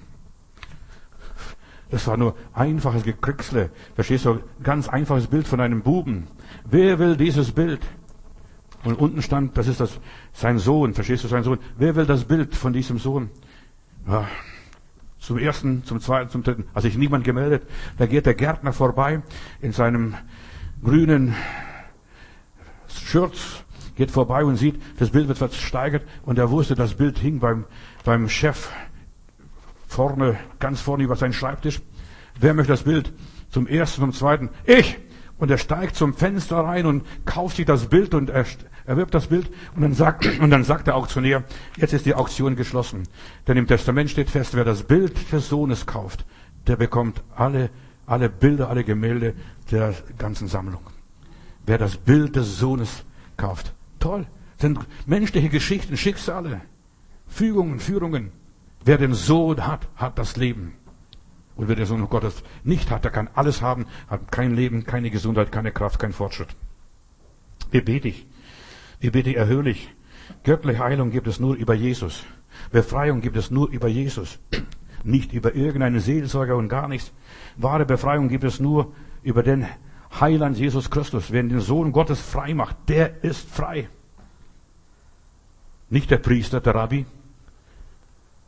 Das war nur einfaches Gekricksle. Verstehst du? Ganz einfaches Bild von einem Buben. Wer will dieses Bild? Und unten stand, das ist sein Sohn, verstehst du, sein Sohn. Wer will das Bild von diesem Sohn? Ja, zum ersten, zum zweiten, zum dritten, hat sich niemand gemeldet. Da geht der Gärtner vorbei in seinem grünen Schürz, geht vorbei und sieht, das Bild wird versteigert und er wusste, das Bild hing beim Chef vorne, ganz vorne über seinen Schreibtisch. Wer möchte das Bild? Zum ersten, zum zweiten, ich! Und er steigt zum Fenster rein und kauft sich das Bild und erwirbt das Bild. Und dann sagt der Auktionär, jetzt ist die Auktion geschlossen. Denn im Testament steht fest, wer das Bild des Sohnes kauft, der bekommt alle Bilder, alle Gemälde der ganzen Sammlung. Wer das Bild des Sohnes kauft. Toll. Das sind menschliche Geschichten, Schicksale, Führungen. Wer den Sohn hat, hat das Leben. Und wer den Sohn Gottes nicht hat, der kann alles haben, hat kein Leben, keine Gesundheit, keine Kraft, kein Fortschritt. Wie bete ich erhörlich. Göttliche Heilung gibt es nur über Jesus. Befreiung gibt es nur über Jesus. Nicht über irgendeinen Seelsorger und gar nichts. Wahre Befreiung gibt es nur über den Heiland Jesus Christus. Wer den Sohn Gottes frei macht, der ist frei. Nicht der Priester, der Rabbi.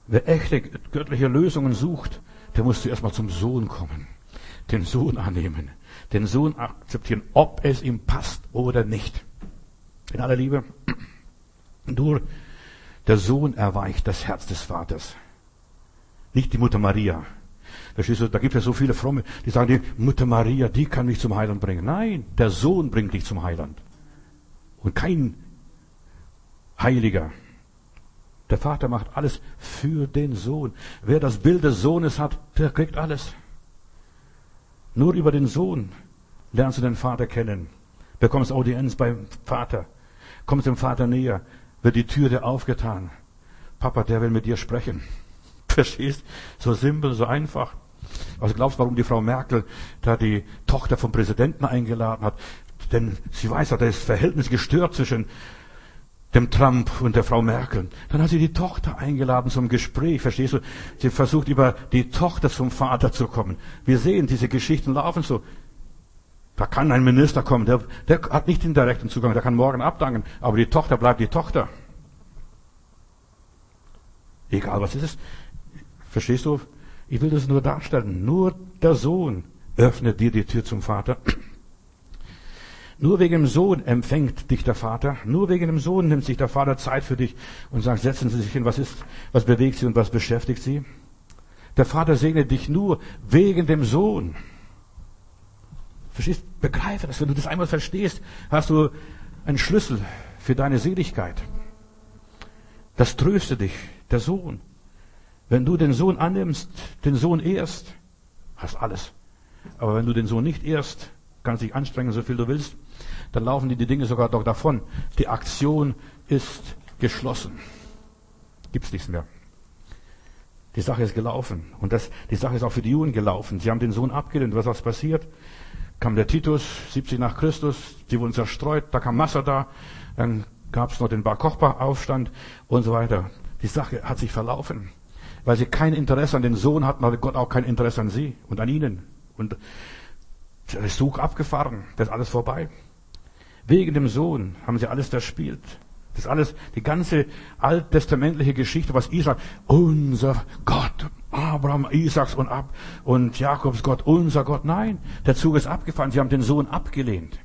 Wer echte göttliche Lösungen sucht, der muss zuerst mal zum Sohn kommen. Den Sohn annehmen. Den Sohn akzeptieren, ob es ihm passt oder nicht. In aller Liebe, nur der Sohn erweicht das Herz des Vaters. Nicht die Mutter Maria. Verstehst du, da gibt es so viele Fromme, die sagen, die Mutter Maria, die kann mich zum Heiland bringen. Nein, der Sohn bringt dich zum Heiland. Und kein Heiliger. Der Vater macht alles für den Sohn. Wer das Bild des Sohnes hat, der kriegt alles. Nur über den Sohn lernst du den Vater kennen. Bekommst Audienz beim Vater. Kommst dem Vater näher. Wird die Tür dir aufgetan. Papa, der will mit dir sprechen. Verstehst? So simpel, so einfach. Was glaubst du, warum die Frau Merkel da die Tochter vom Präsidenten eingeladen hat? Denn sie weiß ja, da ist das Verhältnis gestört zwischen dem Trump und der Frau Merkel. Dann hat sie die Tochter eingeladen zum Gespräch, verstehst du? Sie versucht über die Tochter zum Vater zu kommen. Wir sehen, diese Geschichten laufen so. Da kann ein Minister kommen, der hat nicht den direkten Zugang, der kann morgen abdanken, aber die Tochter bleibt die Tochter. Egal was es ist. Verstehst du? Ich will das nur darstellen. Nur der Sohn öffnet dir die Tür zum Vater. Nur wegen dem Sohn empfängt dich der Vater. Nur wegen dem Sohn nimmt sich der Vater Zeit für dich und sagt, setzen Sie sich hin, was bewegt Sie und was beschäftigt Sie? Der Vater segnet dich nur wegen dem Sohn. Verstehst? Begreife das. Wenn du das einmal verstehst, hast du einen Schlüssel für deine Seligkeit. Das tröstet dich, der Sohn. Wenn du den Sohn annimmst, den Sohn ehrst, hast alles. Aber wenn du den Sohn nicht ehrst, kannst dich anstrengen, so viel du willst, dann laufen die Dinge sogar doch davon. Die Aktion ist geschlossen. Gibt's nichts mehr. Die Sache ist gelaufen. Und die Sache ist auch für die Juden gelaufen. Sie haben den Sohn abgelehnt. Was ist passiert? Kam der Titus, 70 nach Christus, die wurden zerstreut, da kam Masada, dann gab es noch den Bar Kochba-Aufstand und so weiter. Die Sache hat sich verlaufen. Weil sie kein Interesse an den Sohn hatten, hatte Gott auch kein Interesse an sie und an ihnen. Und der ist Zug abgefahren, das ist alles vorbei. Wegen dem Sohn haben sie alles verspielt. Das ist alles, die ganze alttestamentliche Geschichte, was Israel, unser Gott, Abraham, Isaaks und Jakobs Gott, unser Gott. Nein, der Zug ist abgefahren, sie haben den Sohn abgelehnt.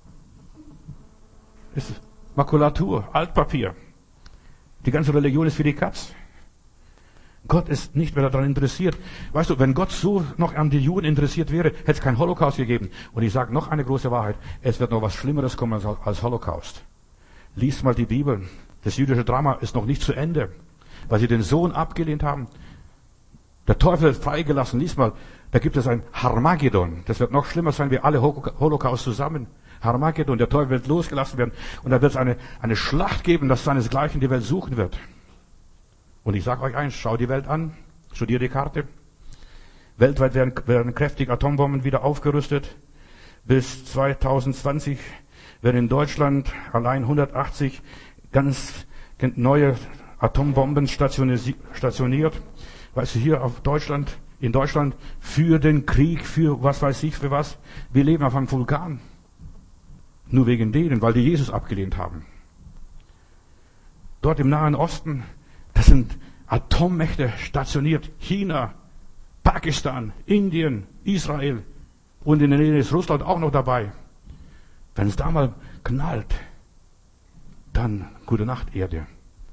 Das ist Makulatur, Altpapier. Die ganze Religion ist für die Katz. Gott ist nicht mehr daran interessiert. Weißt du, wenn Gott so noch an die Juden interessiert wäre, hätte es keinen Holocaust gegeben. Und ich sage noch eine große Wahrheit. Es wird noch was Schlimmeres kommen als Holocaust. Lies mal die Bibel. Das jüdische Drama ist noch nicht zu Ende, weil sie den Sohn abgelehnt haben. Der Teufel wird freigelassen. Lies mal, da gibt es ein Harmagedon. Das wird noch schlimmer sein wie alle Holocaust zusammen. Harmagedon, der Teufel wird losgelassen werden. Und da wird es eine Schlacht geben, dass seinesgleichen die Welt suchen wird. Und ich sage euch eins, schau die Welt an, studier die Karte. Weltweit werden kräftig Atombomben wieder aufgerüstet. Bis 2020 werden in Deutschland allein 180 ganz neue Atombomben stationiert. Weißt du, hier in Deutschland, für den Krieg, für was weiß ich, für was. Wir leben auf einem Vulkan. Nur wegen denen, weil die Jesus abgelehnt haben. Dort im Nahen Osten, das sind Atommächte stationiert. China, Pakistan, Indien, Israel und in der Nähe ist Russland auch noch dabei. Wenn es da mal knallt, dann gute Nacht, Erde.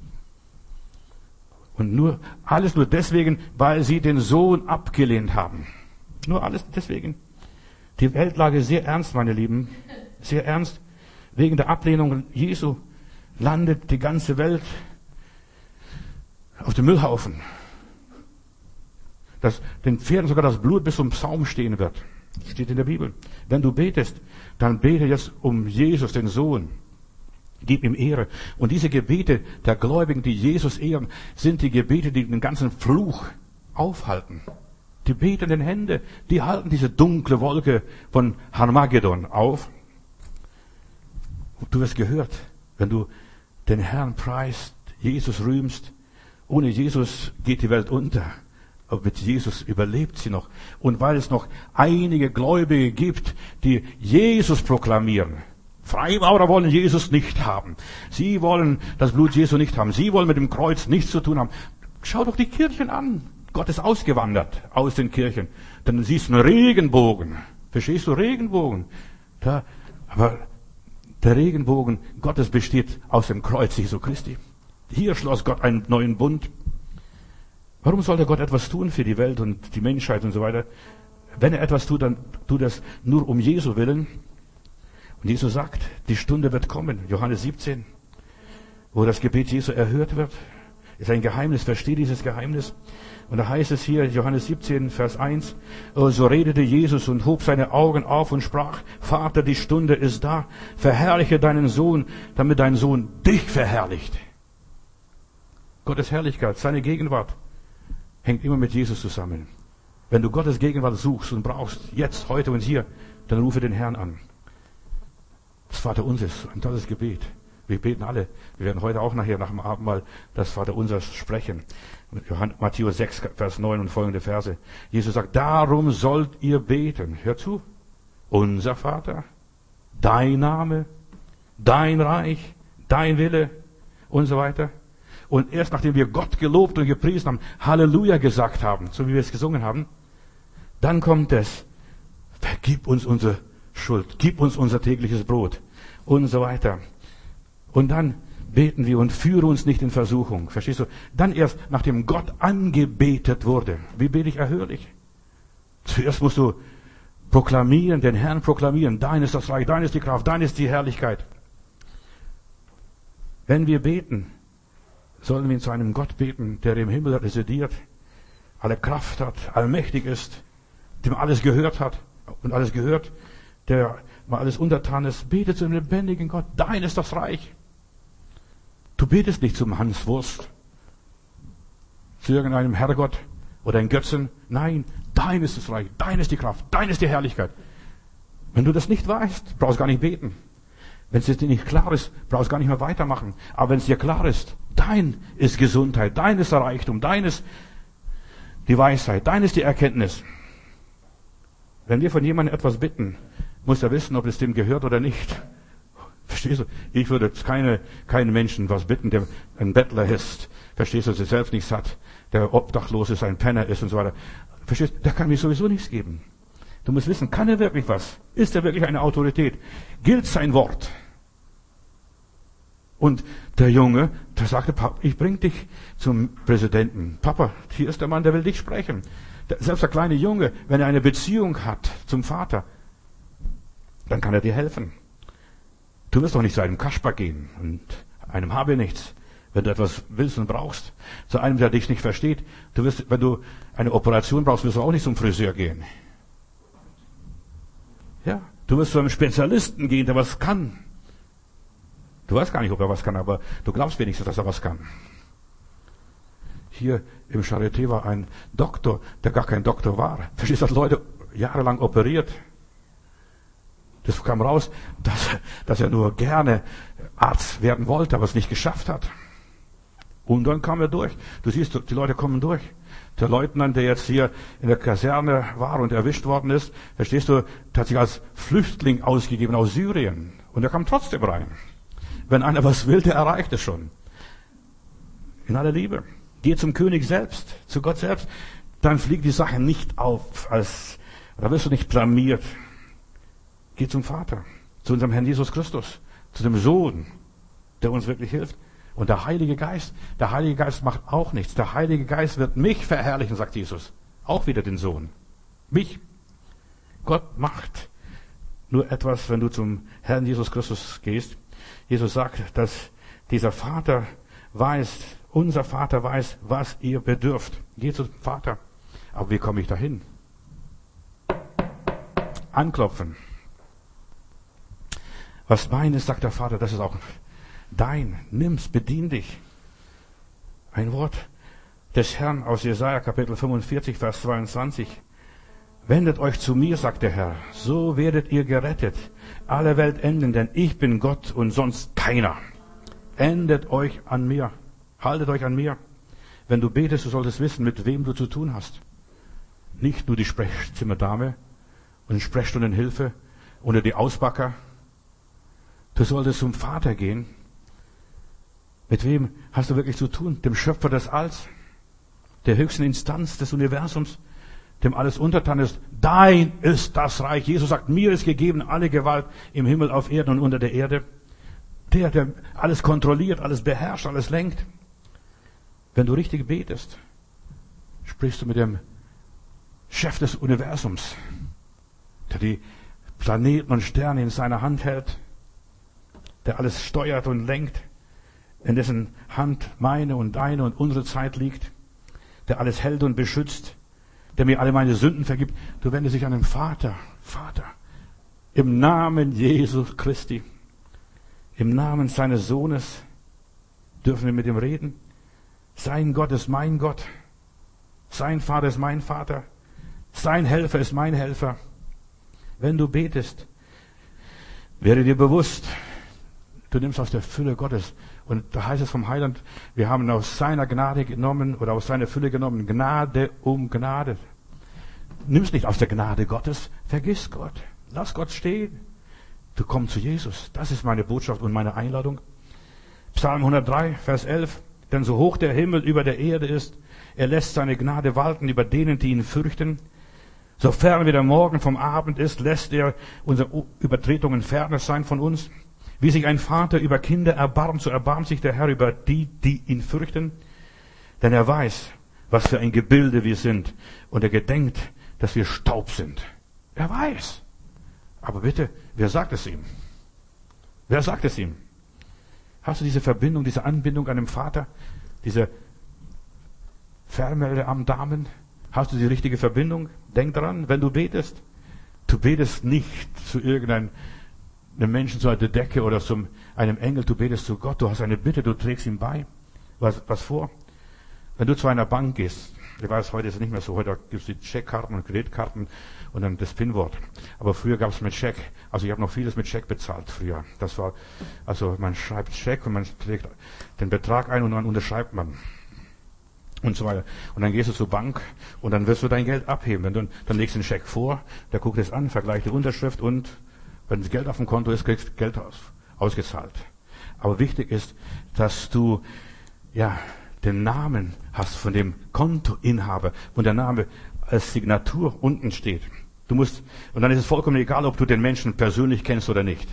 Und alles nur deswegen, weil sie den Sohn abgelehnt haben. Nur alles deswegen. Die Weltlage ist sehr ernst, meine Lieben. Sehr ernst. Wegen der Ablehnung Jesu landet die ganze Welt auf dem Müllhaufen. Dass den Pferden sogar das Blut bis zum Saum stehen wird. Steht in der Bibel. Wenn du betest, dann bete jetzt um Jesus, den Sohn. Gib ihm Ehre. Und diese Gebete der Gläubigen, die Jesus ehren, sind die Gebete, die den ganzen Fluch aufhalten. Die betenden Hände, die halten diese dunkle Wolke von Harmagedon auf. Und du wirst gehört, wenn du den Herrn preist, Jesus rühmst. Ohne Jesus geht die Welt unter. Aber mit Jesus überlebt sie noch. Und weil es noch einige Gläubige gibt, die Jesus proklamieren. Freimaurer wollen Jesus nicht haben. Sie wollen das Blut Jesu nicht haben. Sie wollen mit dem Kreuz nichts zu tun haben. Schau doch die Kirchen an. Gott ist ausgewandert aus den Kirchen. Dann siehst du einen Regenbogen. Verstehst du? Regenbogen. Aber der Regenbogen Gottes besteht aus dem Kreuz Jesu Christi. Hier schloss Gott einen neuen Bund. Warum sollte Gott etwas tun für die Welt und die Menschheit und so weiter? Wenn er etwas tut, dann tut er es nur um Jesu willen. Und Jesus sagt, die Stunde wird kommen. Johannes 17, wo das Gebet Jesu erhört wird. Ist ein Geheimnis. Versteht dieses Geheimnis? Und da heißt es hier, Johannes 17, Vers 1, so redete Jesus und hob seine Augen auf und sprach, Vater, die Stunde ist da, verherrliche deinen Sohn, damit dein Sohn dich verherrlicht. Gottes Herrlichkeit, seine Gegenwart, hängt immer mit Jesus zusammen. Wenn du Gottes Gegenwart suchst und brauchst, jetzt, heute und hier, dann rufe den Herrn an. Das Vaterunser ist ein tolles Gebet. Wir beten alle. Wir werden heute auch nachher nach dem Abendmahl das Vaterunser sprechen. Matthäus 6, Vers 9 und folgende Verse. Jesus sagt, darum sollt ihr beten. Hör zu. Unser Vater, dein Name, dein Reich, dein Wille und so weiter. Und erst nachdem wir Gott gelobt und gepriesen haben, Halleluja gesagt haben, so wie wir es gesungen haben, dann kommt es, vergib uns unsere Schuld, gib uns unser tägliches Brot und so weiter. Und dann beten wir und führe uns nicht in Versuchung. Verstehst du? Dann erst, nachdem Gott angebetet wurde. Wie bete ich erhörlich? Zuerst musst du proklamieren, den Herrn proklamieren. Dein ist das Reich, dein ist die Kraft, dein ist die Herrlichkeit. Wenn wir beten, sollen wir zu einem Gott beten, der im Himmel residiert, alle Kraft hat, allmächtig ist, dem alles gehört hat und alles gehört, der mal alles untertan ist. Bete zu dem lebendigen Gott. Dein ist das Reich. Du betest nicht zum Hans Wurst, zu irgendeinem Herrgott oder einem Götzen. Nein, dein ist das Reich, dein ist die Kraft, dein ist die Herrlichkeit. Wenn du das nicht weißt, brauchst du gar nicht beten. Wenn es dir nicht klar ist, brauchst du gar nicht mehr weitermachen. Aber wenn es dir klar ist, dein ist Gesundheit, dein ist der Reichtum, dein ist die Weisheit, dein ist die Erkenntnis. Wenn wir von jemandem etwas bitten, muss er wissen, ob es dem gehört oder nicht. Verstehst du? Ich würde keinen Menschen was bitten, der ein Bettler ist. Verstehst du, der selbst nichts hat, der obdachlos ist, ein Penner ist und so weiter. Verstehst du? Der kann mir sowieso nichts geben. Du musst wissen, kann er wirklich was? Ist er wirklich eine Autorität? Gilt sein Wort? Und der Junge, der sagte, Papa, ich bring dich zum Präsidenten. Papa, hier ist der Mann, der will dich sprechen. Selbst der kleine Junge, wenn er eine Beziehung hat zum Vater, dann kann er dir helfen. Du wirst doch nicht zu einem Kasper gehen und einem habe nichts, wenn du etwas willst und brauchst. Zu einem, der dich nicht versteht. Du wirst, wenn du eine Operation brauchst, wirst du auch nicht zum Friseur gehen. Ja, du wirst zu einem Spezialisten gehen, der was kann. Du weißt gar nicht, ob er was kann, aber du glaubst wenigstens, dass er was kann. Hier im Charité war ein Doktor, der gar kein Doktor war. Verstehst du, hat Leute jahrelang operiert. Das kam raus, dass er nur gerne Arzt werden wollte, aber es nicht geschafft hat. Und dann kam er durch. Du siehst, die Leute kommen durch. Der Leutnant, der jetzt hier in der Kaserne war und erwischt worden ist, verstehst du, der hat sich als Flüchtling ausgegeben aus Syrien. Und er kam trotzdem rein. Wenn einer was will, der erreicht es schon. In aller Liebe. Geh zum König selbst, zu Gott selbst. Dann fliegt die Sache nicht auf, da wirst du nicht blamiert. Geh zum Vater, zu unserem Herrn Jesus Christus, zu dem Sohn, der uns wirklich hilft. Und der Heilige Geist macht auch nichts. Der Heilige Geist wird mich verherrlichen, sagt Jesus. Auch wieder den Sohn. Mich. Gott macht nur etwas, wenn du zum Herrn Jesus Christus gehst. Jesus sagt, dass dieser Vater weiß, unser Vater weiß, was ihr bedürft. Geh zum Vater. Aber wie komme ich dahin? Anklopfen. Was mein ist, sagt der Vater, das ist auch dein. Nimm's, bedien dich. Ein Wort des Herrn aus Jesaja Kapitel 45, Vers 22. Wendet euch zu mir, sagt der Herr, so werdet ihr gerettet. Alle Welt enden, denn ich bin Gott und sonst keiner. Endet euch an mir. Haltet euch an mir. Wenn du betest, du solltest wissen, mit wem du zu tun hast. Nicht nur die Sprechzimmerdame und Sprechstundenhilfe oder die Ausbacker. Du solltest zum Vater gehen. Mit wem hast du wirklich zu tun? Dem Schöpfer des Alls? der höchsten Instanz des Universums, dem alles untertan ist. Dein ist das Reich. Jesus sagt, mir ist gegeben alle Gewalt im Himmel, auf Erden und unter der Erde. Der alles kontrolliert, alles beherrscht, alles lenkt. Wenn du richtig betest, sprichst du mit dem Chef des Universums, der die Planeten und Sterne in seiner Hand hält, der alles steuert und lenkt, in dessen Hand meine und deine und unsere Zeit liegt, der alles hält und beschützt, der mir alle meine Sünden vergibt. Du wendest dich an den Vater, im Namen Jesu Christi, im Namen seines Sohnes dürfen wir mit ihm reden. Sein Gott ist mein Gott, sein Vater ist mein Vater, sein Helfer ist mein Helfer. Wenn du betest, werde dir bewusst, du nimmst aus der Fülle Gottes. Und da heißt es vom Heiland, wir haben aus seiner Gnade genommen oder aus seiner Fülle genommen, Gnade um Gnade. Nimm's nicht aus der Gnade Gottes, vergiss Gott, lass Gott stehen. Du kommst zu Jesus, das ist meine Botschaft und meine Einladung. Psalm 103, Vers 11, denn so hoch der Himmel über der Erde ist, er lässt seine Gnade walten über denen, die ihn fürchten. So fern wie der Morgen vom Abend ist, lässt er unsere Übertretungen ferner sein von uns. Wie sich ein Vater über Kinder erbarmt, so erbarmt sich der Herr über die, die ihn fürchten. Denn er weiß, was für ein Gebilde wir sind. Und er gedenkt, dass wir Staub sind. Er weiß. Aber bitte, wer sagt es ihm? Wer sagt es ihm? Hast du diese Verbindung, diese Anbindung an den Vater? Diese Vermählung am Damen? Hast du die richtige Verbindung? Denk daran, wenn du betest. Du betest nicht zu irgendeinem Menschen, zu einer Decke oder zu einem Engel. Du betest zu Gott. Du hast eine Bitte, du trägst ihm bei. Was vor? Wenn du zu einer Bank gehst, ich weiß, heute ist es nicht mehr so, heute gibt es die Scheckkarten und Kreditkarten und dann das PIN-Wort. Aber früher gab es mit Scheck. Also ich habe noch vieles mit Scheck bezahlt früher. Das war, also man schreibt Scheck und man trägt den Betrag ein und dann unterschreibt man. Und so weiter. Und dann gehst du zur Bank und dann wirst du dein Geld abheben. Dann legst du den Scheck vor, der guckt es an, vergleicht die Unterschrift und wenn das Geld auf dem Konto ist, kriegst du Geld ausgezahlt. Aber wichtig ist, dass du, den Namen hast von dem Kontoinhaber und der Name als Signatur unten steht. Und dann ist es vollkommen egal, ob du den Menschen persönlich kennst oder nicht.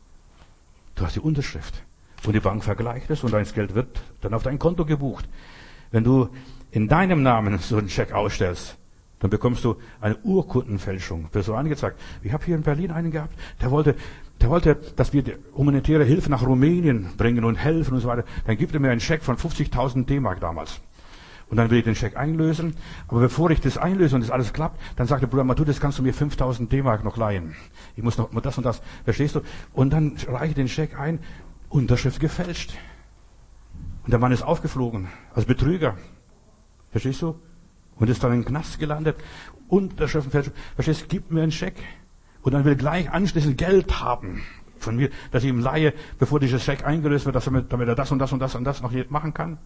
Du hast die Unterschrift und die Bank vergleicht es und dein Geld wird dann auf dein Konto gebucht. Wenn du in deinem Namen so einen Scheck ausstellst, dann bekommst du eine Urkundenfälschung. Wird so angezeigt. Ich habe hier in Berlin einen gehabt, der wollte, dass wir die humanitäre Hilfe nach Rumänien bringen und helfen und so weiter. Dann gibt er mir einen Scheck von 50.000 D-Mark damals. Und dann will ich den Scheck einlösen. Aber bevor ich das einlöse und das alles klappt, dann sagt der Bruder Matu, das kannst du mir 5.000 D-Mark noch leihen. Ich muss noch das und das. Verstehst du? Und dann reiche ich den Scheck ein. Unterschrift gefälscht. Und der Mann ist aufgeflogen. Als Betrüger. Verstehst du? Und ist dann in den Knast gelandet. Unterschriftenfälschung. Verstehst du? Gib mir einen Scheck. Und dann will gleich anschließend Geld haben von mir, dass ich ihm leihe, bevor dieser Scheck eingelöst wird, damit er das und das und das und das noch nicht machen kann.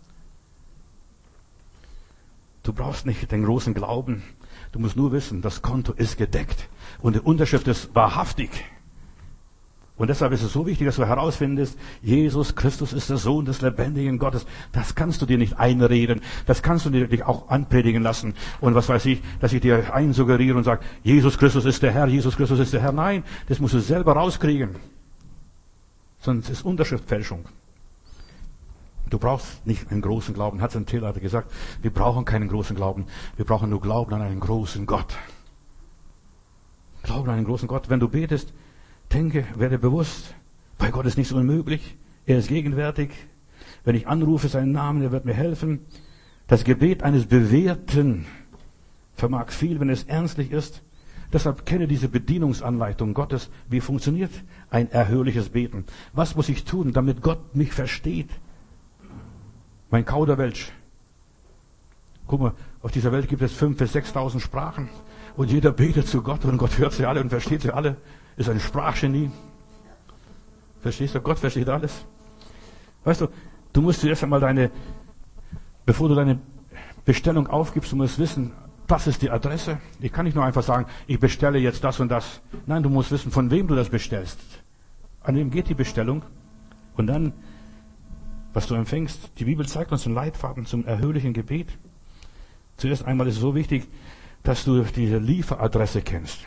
Du brauchst nicht den großen Glauben. Du musst nur wissen, das Konto ist gedeckt. Und die Unterschrift ist wahrhaftig. Und deshalb ist es so wichtig, dass du herausfindest, Jesus Christus ist der Sohn des lebendigen Gottes. Das kannst du dir nicht einreden. Das kannst du dir auch anpredigen lassen. Und was weiß ich, dass ich dir einsuggeriere und sage, Jesus Christus ist der Herr, Jesus Christus ist der Herr. Nein, das musst du selber rauskriegen. Sonst ist Unterschriftfälschung. Du brauchst nicht einen großen Glauben. Hudson Taylor hat gesagt, wir brauchen keinen großen Glauben. Wir brauchen nur Glauben an einen großen Gott. Glauben an einen großen Gott. Wenn du betest, denke, werde bewusst, bei Gott ist nichts unmöglich. Er ist gegenwärtig. Wenn ich anrufe seinen Namen, er wird mir helfen. Das Gebet eines Bewährten vermag viel, wenn es ernstlich ist. Deshalb kenne diese Bedienungsanleitung Gottes. Wie funktioniert ein erhörliches Beten? Was muss ich tun, damit Gott mich versteht? Mein Kauderwelsch. Guck mal, auf dieser Welt gibt es 5.000 bis 6.000 Sprachen. Und jeder betet zu Gott und Gott hört sie alle und versteht sie alle. Ist ein Sprachgenie. Verstehst du? Gott versteht alles. Weißt du, du musst zuerst einmal bevor du deine Bestellung aufgibst, du musst wissen, das ist die Adresse. Ich kann nicht nur einfach sagen, ich bestelle jetzt das und das. Nein, du musst wissen, von wem du das bestellst. An wem geht die Bestellung? Und dann, was du empfängst. Die Bibel zeigt uns einen Leitfaden zum erhörlichen Gebet. Zuerst einmal ist es so wichtig, dass du diese Lieferadresse kennst.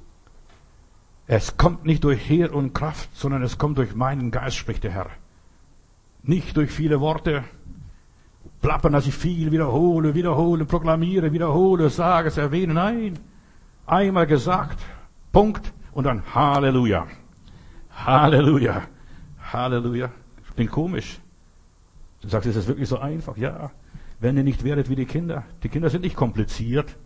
Es kommt nicht durch Heer und Kraft, sondern es kommt durch meinen Geist, spricht der Herr. Nicht durch viele Worte, plappern, dass ich viel wiederhole, proklamiere, wiederhole, sage es, erwähne. Nein, einmal gesagt, Punkt, und dann Halleluja. Halleluja. Halleluja. Klingt komisch. Du sagst, ist das wirklich so einfach? Ja. Wenn ihr nicht werdet wie die Kinder. Die Kinder sind nicht kompliziert.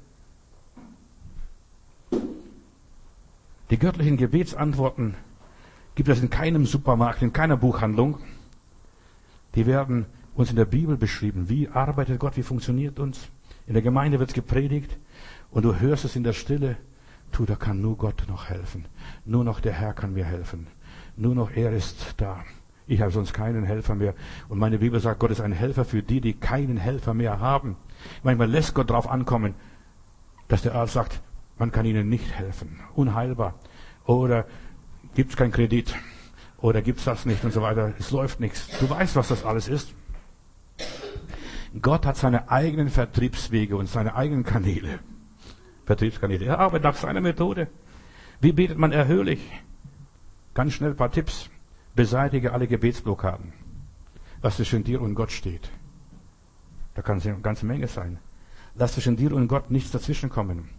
Die göttlichen Gebetsantworten gibt es in keinem Supermarkt, in keiner Buchhandlung. Die werden uns in der Bibel beschrieben. Wie arbeitet Gott? Wie funktioniert uns? In der Gemeinde wird es gepredigt und du hörst es in der Stille. Da kann nur Gott noch helfen. Nur noch der Herr kann mir helfen. Nur noch er ist da. Ich habe sonst keinen Helfer mehr. Und meine Bibel sagt, Gott ist ein Helfer für die, die keinen Helfer mehr haben. Manchmal lässt Gott darauf ankommen, dass der Arzt sagt, man kann ihnen nicht helfen. Unheilbar. Oder gibt's keinen Kredit. Oder gibt's das nicht und so weiter. Es läuft nichts. Du weißt, was das alles ist. Gott hat seine eigenen Vertriebswege und seine eigenen Kanäle. Vertriebskanäle. Er arbeitet nach seiner Methode. Wie betet man erhörlich? Ganz schnell ein paar Tipps. Beseitige alle Gebetsblockaden. Was zwischen dir und Gott steht. Da kann es eine ganze Menge sein. Lass zwischen dir und Gott nichts dazwischenkommen.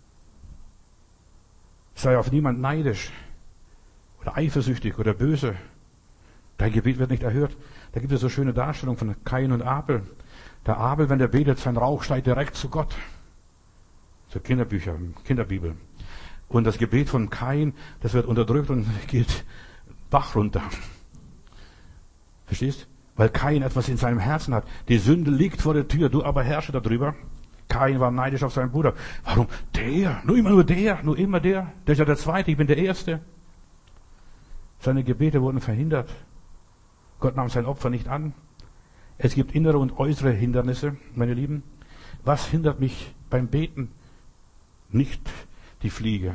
Sei auf niemand neidisch oder eifersüchtig oder böse. Dein Gebet wird nicht erhört. Da gibt es so schöne Darstellungen von Kain und Abel. Der Abel, wenn der betet, sein Rauch steigt direkt zu Gott. So Kinderbücher, Kinderbibel. Und das Gebet von Kain, das wird unterdrückt und geht Bach runter. Verstehst? Weil Kain etwas in seinem Herzen hat. Die Sünde liegt vor der Tür, du aber herrsche darüber. Kain war neidisch auf seinen Bruder. Warum? Der, nur immer der. Der ist ja der Zweite, ich bin der Erste. Seine Gebete wurden verhindert. Gott nahm sein Opfer nicht an. Es gibt innere und äußere Hindernisse, meine Lieben. Was hindert mich beim Beten? Nicht die Fliege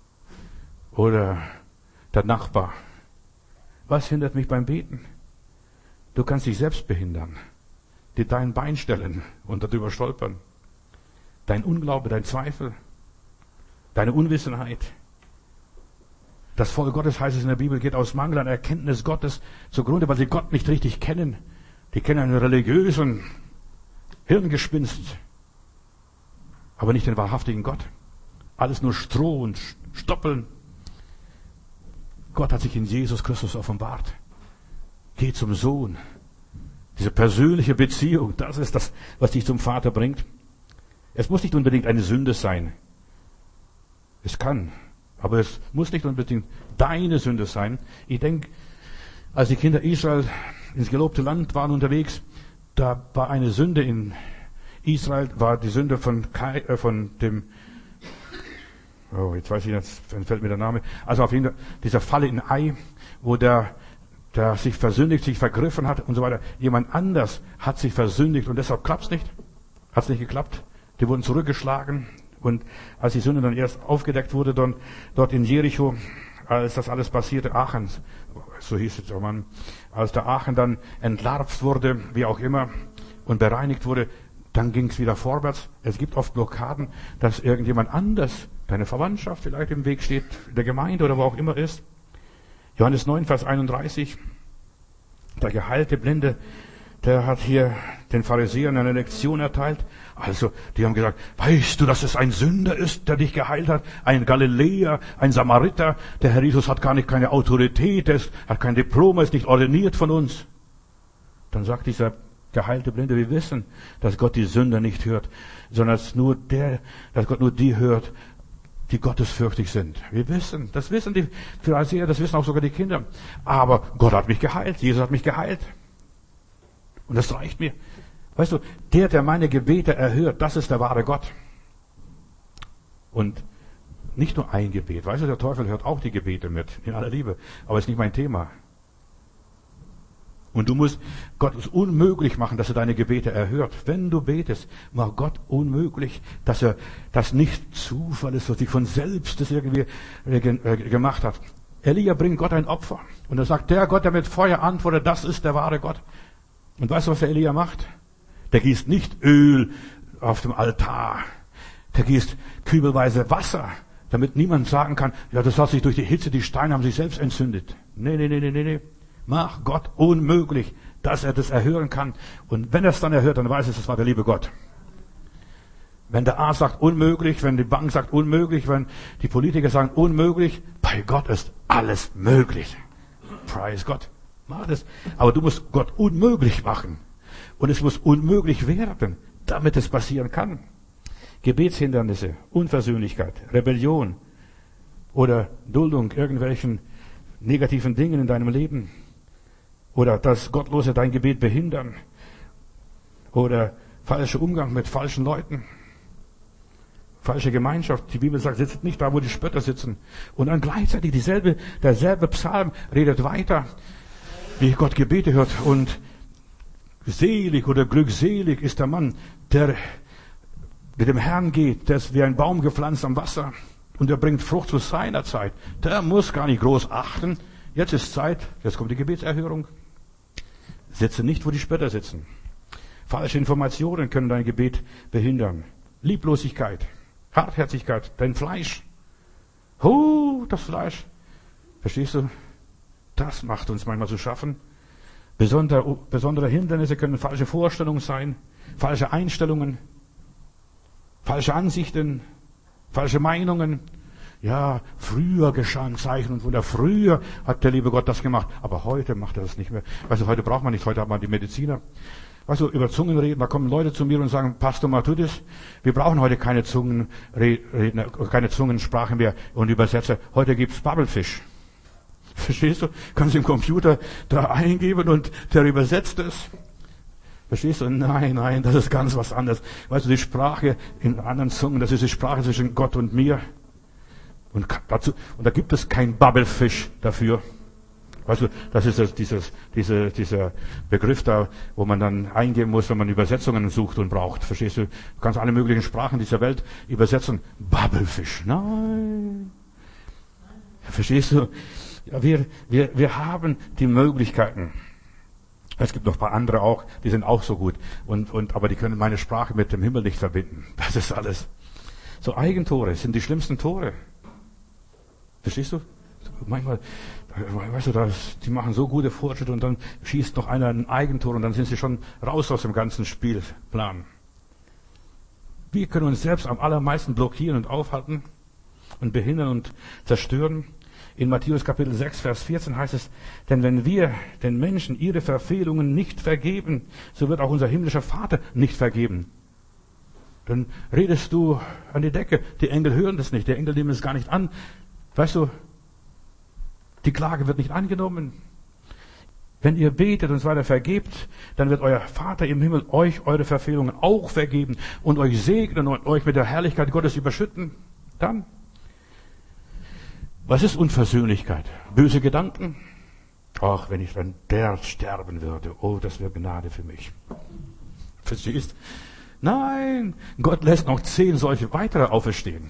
oder der Nachbar. Was hindert mich beim Beten? Du kannst dich selbst behindern, dir dein Bein stellen und darüber stolpern. Dein Unglaube, dein Zweifel, deine Unwissenheit. Das Volk Gottes, heißt es in der Bibel, geht aus Mangel an Erkenntnis Gottes zugrunde, weil sie Gott nicht richtig kennen. Die kennen einen religiösen Hirngespinst, aber nicht den wahrhaftigen Gott. Alles nur Stroh und Stoppeln. Gott hat sich in Jesus Christus offenbart. Geh zum Sohn. Diese persönliche Beziehung, das ist das, was dich zum Vater bringt. Es muss nicht unbedingt eine Sünde sein. Es kann, aber es muss nicht unbedingt deine Sünde sein. Ich denke, als die Kinder Israel ins gelobte Land waren unterwegs, da war eine Sünde in Israel, war die Sünde von dem, jetzt weiß ich nicht, entfällt mir der Name, also auf jeden Fall dieser Falle in Ai, wo der sich versündigt, sich vergriffen hat und so weiter. Jemand anders hat sich versündigt und deshalb klappt's nicht. Hat's nicht geklappt. Die wurden zurückgeschlagen und als die Sünde dann erst aufgedeckt wurde, dort in Jericho, als das alles passierte, Aachen, so hieß es, oh Mann, als der Aachen dann entlarvt wurde, wie auch immer, und bereinigt wurde, dann ging's wieder vorwärts. Es gibt oft Blockaden, dass irgendjemand anders, deine Verwandtschaft vielleicht im Weg steht, in der Gemeinde oder wo auch immer ist. Johannes 9, Vers 31, der geheilte Blinde, der hat hier den Pharisäern eine Lektion erteilt. Also, die haben gesagt, weißt du, dass es ein Sünder ist, der dich geheilt hat? Ein Galiläer, ein Samariter. Der Herr Jesus hat keine Autorität, hat kein Diplom, ist nicht ordiniert von uns. Dann sagt dieser geheilte Blinde, wir wissen, dass Gott die Sünder nicht hört, sondern dass Gott nur die hört, die gottesfürchtig sind. Wir wissen, das wissen die Pharisäer, das wissen auch sogar die Kinder. Aber Gott hat mich geheilt, Jesus hat mich geheilt. Und das reicht mir. Weißt du, der meine Gebete erhört, das ist der wahre Gott. Und nicht nur ein Gebet. Weißt du, der Teufel hört auch die Gebete mit, in aller Liebe. Aber ist nicht mein Thema. Und du musst Gott es unmöglich machen, dass er deine Gebete erhört. Wenn du betest, mach Gott unmöglich, dass er das nicht Zufall ist, dass sich von selbst das irgendwie gemacht hat. Elia bringt Gott ein Opfer. Und er sagt, der Gott, der mit Feuer antwortet, das ist der wahre Gott. Und weißt du, was der Elia macht? Der gießt nicht Öl auf dem Altar. Der gießt kübelweise Wasser, damit niemand sagen kann, ja, das hat sich durch die Hitze, die Steine haben sich selbst entzündet. Nee. Mach Gott unmöglich, dass er das erhören kann. Und wenn er es dann erhört, dann weiß es, das war der liebe Gott. Wenn der Arzt sagt unmöglich, wenn die Bank sagt unmöglich, wenn die Politiker sagen unmöglich, bei Gott ist alles möglich. Praise Gott. Mach das. Aber du musst Gott unmöglich machen. Und es muss unmöglich werden, damit es passieren kann. Gebetshindernisse, Unversöhnlichkeit, Rebellion oder Duldung irgendwelchen negativen Dingen in deinem Leben oder das Gottlose dein Gebet behindern oder falscher Umgang mit falschen Leuten, falsche Gemeinschaft. Die Bibel sagt, sitzt nicht da, wo die Spötter sitzen. Und dann gleichzeitig derselbe Psalm redet weiter, wie Gott Gebete hört. Und selig oder glückselig ist der Mann, der mit dem Herrn geht, der ist wie ein Baum gepflanzt am Wasser und der bringt Frucht zu seiner Zeit. Der muss gar nicht groß achten. Jetzt ist Zeit, jetzt kommt die Gebetserhörung. Sitze nicht, wo die Spötter sitzen. Falsche Informationen können dein Gebet behindern. Lieblosigkeit, Hartherzigkeit, dein Fleisch. Das Fleisch. Verstehst du? Das macht uns manchmal zu schaffen. Besondere Hindernisse können falsche Vorstellungen sein, falsche Einstellungen, falsche Ansichten, falsche Meinungen. Ja, früher geschahen Zeichen und Wunder. Früher hat der liebe Gott das gemacht. Aber heute macht er das nicht mehr. Weißt du, heute braucht man nicht. Heute hat man die Mediziner. Weißt du, über Zungen reden. Da kommen Leute zu mir und sagen, Pastor Matthäus, wir brauchen heute keine Zungensprache mehr und Übersetzer. Heute gibt's Bubblefish. Verstehst du? Kannst du im Computer da eingeben und der übersetzt es. Verstehst du? Nein, das ist ganz was anderes. Weißt du, die Sprache in anderen Zungen, das ist die Sprache zwischen Gott und mir. Und da gibt es kein Bubblefish dafür. Weißt du, das ist dieser Begriff da, wo man dann eingeben muss, wenn man Übersetzungen sucht und braucht. Verstehst du? Du kannst alle möglichen Sprachen dieser Welt übersetzen. Bubblefish. Nein. Verstehst du? Ja, wir haben die Möglichkeiten. Es gibt noch ein paar andere auch, die sind auch so gut. Aber die können meine Sprache mit dem Himmel nicht verbinden. Das ist alles. So Eigentore sind die schlimmsten Tore. Verstehst du? Manchmal, weißt du, die machen so gute Fortschritte und dann schießt noch einer ein Eigentor und dann sind sie schon raus aus dem ganzen Spielplan. Wir können uns selbst am allermeisten blockieren und aufhalten und behindern und zerstören. In Matthäus Kapitel 6, Vers 14 heißt es, denn wenn wir den Menschen ihre Verfehlungen nicht vergeben, so wird auch unser himmlischer Vater nicht vergeben. Dann redest du an die Decke. Die Engel hören das nicht. Die Engel nehmen es gar nicht an. Weißt du, die Klage wird nicht angenommen. Wenn ihr betet und so weiter vergebt, dann wird euer Vater im Himmel euch eure Verfehlungen auch vergeben und euch segnen und euch mit der Herrlichkeit Gottes überschütten. Dann. Was ist Unversöhnlichkeit? Böse Gedanken? Ach, wenn ich dann der sterben würde. Oh, das wäre Gnade für mich. Verstehst? Nein, Gott lässt noch 10 solche weitere auferstehen.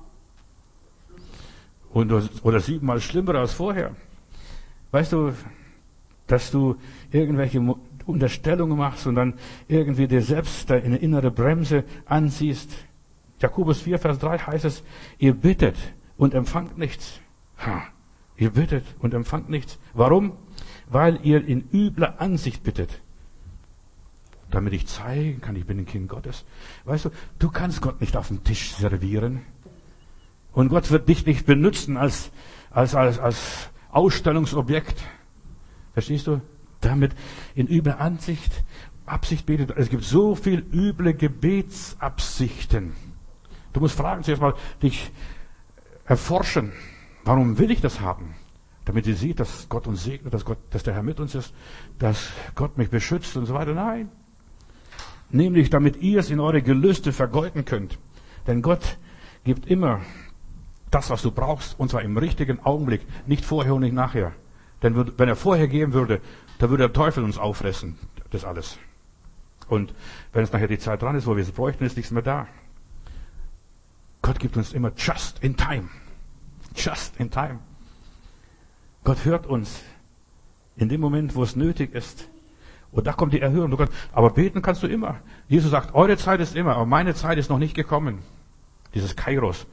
Oder 7-mal schlimmer als vorher. Weißt du, dass du irgendwelche Unterstellungen machst und dann irgendwie dir selbst eine innere Bremse anziehst. Jakobus 4, Vers 3 heißt es, ihr bittet und empfangt nichts. Ihr bittet und empfangt nichts. Warum? Weil ihr in übler Ansicht bittet. Damit ich zeigen kann, ich bin ein Kind Gottes. Weißt du, du kannst Gott nicht auf dem Tisch servieren. Und Gott wird dich nicht benutzen als Ausstellungsobjekt. Verstehst du? Damit in übler Absicht betet. Es gibt so viel üble Gebetsabsichten. Du musst fragen zuerst mal, dich erforschen. Warum will ich das haben? Damit ihr seht, dass Gott uns segnet, dass der Herr mit uns ist, dass Gott mich beschützt und so weiter. Nein. Nämlich, damit ihr es in eure Gelüste vergeuden könnt. Denn Gott gibt immer das, was du brauchst, und zwar im richtigen Augenblick. Nicht vorher und nicht nachher. Denn wenn er vorher geben würde, dann würde der Teufel uns auffressen. Das alles. Und wenn es nachher die Zeit dran ist, wo wir es bräuchten, ist nichts mehr da. Gott gibt uns immer just in time. Just in time. Gott hört uns in dem Moment, wo es nötig ist. Und da kommt die Erhörung. Aber beten kannst du immer. Jesus sagt, eure Zeit ist immer, aber meine Zeit ist noch nicht gekommen. Dieses Kairos,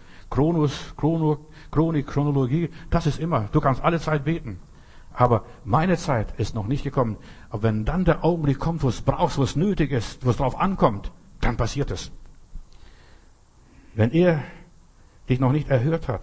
Chronik, Chronologie, das ist immer. Du kannst alle Zeit beten. Aber meine Zeit ist noch nicht gekommen. Aber wenn dann der Augenblick kommt, wo es brauchst, wo es nötig ist, wo es drauf ankommt, dann passiert es. Wenn er dich noch nicht erhört hat,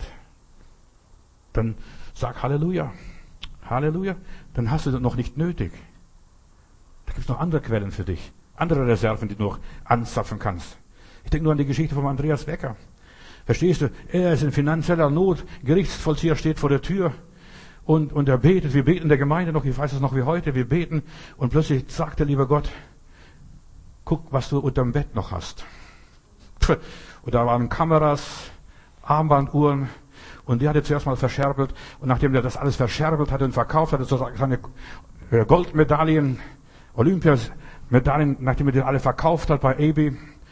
dann sag Halleluja. Halleluja. Dann hast du das noch nicht nötig. Da gibt es noch andere Quellen für dich. Andere Reserven, die du noch anzapfen kannst. Ich denke nur an die Geschichte von Andreas Wecker. Verstehst du? Er ist in finanzieller Not. Gerichtsvollzieher steht vor der Tür. Und er betet. Wir beten in der Gemeinde noch. Ich weiß es noch wie heute. Wir beten. Und plötzlich sagt der liebe Gott, guck, was du unterm Bett noch hast. Und da waren Kameras, Armbanduhren. Und die hat er zuerst mal verscherbelt. Und nachdem er das alles verscherbelt hatte und verkauft hatte, so seine Goldmedaillen, Olympiamedaillen, nachdem er die alle verkauft hat bei eBay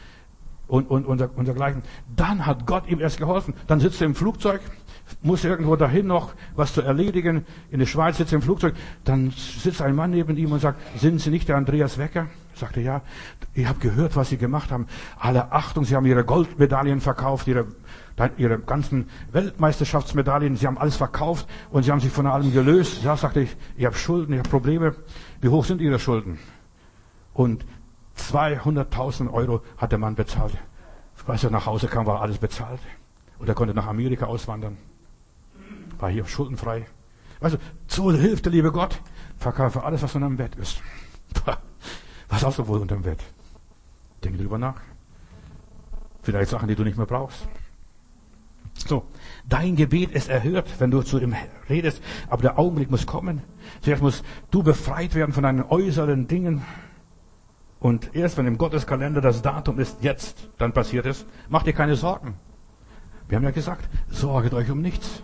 und dergleichen, dann hat Gott ihm erst geholfen. Dann sitzt er im Flugzeug, muss irgendwo dahin noch was zu erledigen. In der Schweiz sitzt er im Flugzeug. Dann sitzt ein Mann neben ihm und sagt, sind Sie nicht der Andreas Wecker? Sagte, ja, ich habe gehört, was Sie gemacht haben. Alle Achtung, Sie haben Ihre Goldmedaillen verkauft, Ihre ganzen Weltmeisterschaftsmedaillen, Sie haben alles verkauft und Sie haben sich von allem gelöst. Ja, sagte ich habe Schulden, ich habe Probleme. Wie hoch sind Ihre Schulden? Und 200.000 Euro hat der Mann bezahlt. Als er nach Hause kam, war alles bezahlt. Und er konnte nach Amerika auswandern. War hier schuldenfrei. Also, so hilft der liebe Gott. Verkaufe alles, was unterm Bett ist. Was hast du wohl unterm Bett? Denke drüber nach. Vielleicht Sachen, die du nicht mehr brauchst. So, dein Gebet ist erhört, wenn du zu ihm redest, aber der Augenblick muss kommen. Zuerst musst du befreit werden von deinen äußeren Dingen. Und erst wenn im Gotteskalender das Datum ist, jetzt, dann passiert es. Mach dir keine Sorgen. Wir haben ja gesagt, sorget euch um nichts.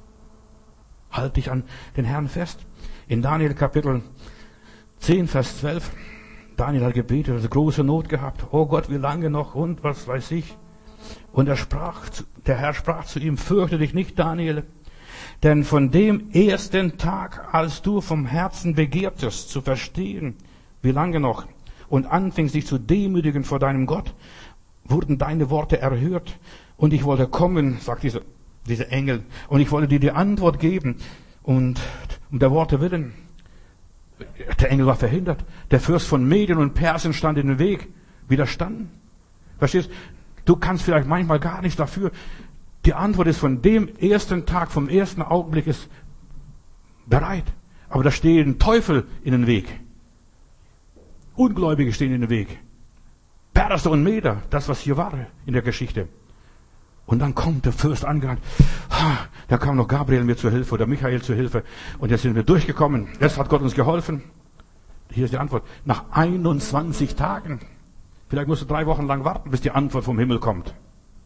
Halt dich an den Herrn fest. In Daniel Kapitel 10, Vers 12, Daniel hat gebetet, hat große Not gehabt. Oh Gott, wie lange noch und was weiß ich. Und der Herr sprach zu ihm, fürchte dich nicht, Daniel, denn von dem ersten Tag, als du vom Herzen begehrtest, zu verstehen, wie lange noch, und anfingst dich zu demütigen vor deinem Gott, wurden deine Worte erhört, und ich wollte kommen, sagt dieser Engel, und ich wollte dir die Antwort geben, und um der Worte willen. Der Engel war verhindert. Der Fürst von Medien und Persien stand in den Weg, widerstanden. Verstehst? Du kannst vielleicht manchmal gar nichts dafür. Die Antwort ist von dem ersten Tag, vom ersten Augenblick ist bereit. Aber da stehen Teufel in den Weg. Ungläubige stehen in den Weg. Perser und Meder, das was hier war in der Geschichte. Und dann kommt der Fürst angerannt. Da kam noch Gabriel mir zur Hilfe oder Michael zur Hilfe. Und jetzt sind wir durchgekommen. Jetzt hat Gott uns geholfen. Hier ist die Antwort. Nach 21 Tagen. Vielleicht musst du 3 Wochen lang warten, bis die Antwort vom Himmel kommt.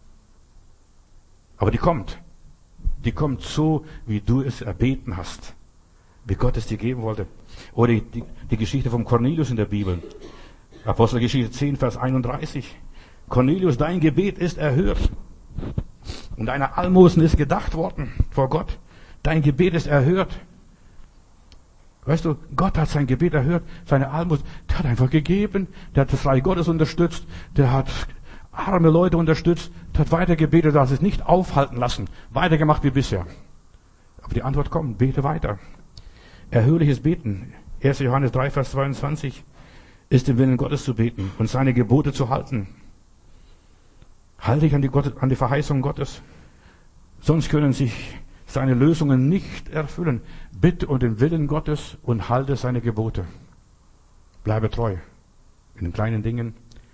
Aber die kommt. Die kommt so, wie du es erbeten hast. Wie Gott es dir geben wollte. Oder die Geschichte vom Cornelius in der Bibel. Apostelgeschichte 10, Vers 31. Cornelius, dein Gebet ist erhört. Und deine Almosen ist gedacht worden vor Gott. Dein Gebet ist erhört. Weißt du, Gott hat sein Gebet erhört, seine Almosen, der hat einfach gegeben, der hat das Reich Gottes unterstützt, der hat arme Leute unterstützt, der hat weiter gebetet, der hat es nicht aufhalten lassen, weitergemacht wie bisher. Aber die Antwort kommt, bete weiter. Erhörliches Beten, 1. Johannes 3, Vers 22, ist im Willen Gottes zu beten und seine Gebote zu halten. Halte dich an die Verheißung Gottes, sonst können sich seine Lösungen nicht erfüllen. Bitte um den Willen Gottes und halte seine Gebote. Bleibe treu in den kleinen Dingen.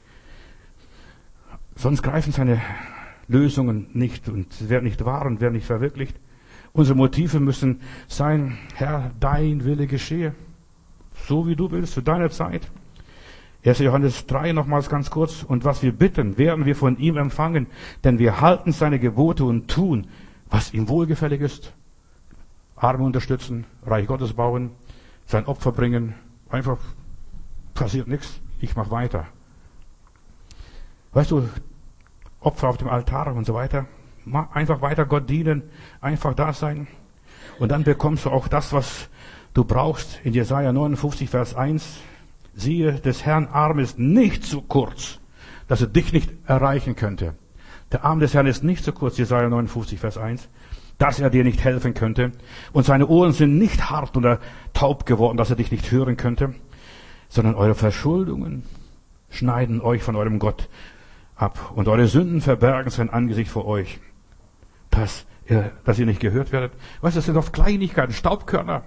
Sonst greifen seine Lösungen nicht und sie werden nicht wahr und werden nicht verwirklicht. Unsere Motive müssen sein, Herr, dein Wille geschehe. So wie du willst, zu deiner Zeit. 1. Johannes 3 nochmals ganz kurz. Und was wir bitten, werden wir von ihm empfangen, denn wir halten seine Gebote und tun, was ihm wohlgefällig ist. Arme unterstützen, Reich Gottes bauen, sein Opfer bringen. Einfach passiert nichts, ich mache weiter. Weißt du, Opfer auf dem Altar und so weiter. Einfach weiter Gott dienen, einfach da sein. Und dann bekommst du auch das, was du brauchst. In Jesaja 59, Vers 1 siehe, des Herrn Arm ist nicht so kurz, dass er dich nicht erreichen könnte. Der Arm des Herrn ist nicht so kurz, Jesaja 59, Vers 1, dass er dir nicht helfen könnte. Und seine Ohren sind nicht hart oder taub geworden, dass er dich nicht hören könnte, sondern eure Verschuldungen schneiden euch von eurem Gott ab. Und eure Sünden verbergen sein Angesicht vor euch, dass ihr nicht gehört werdet. Weißt du, das sind oft Kleinigkeiten, Staubkörner.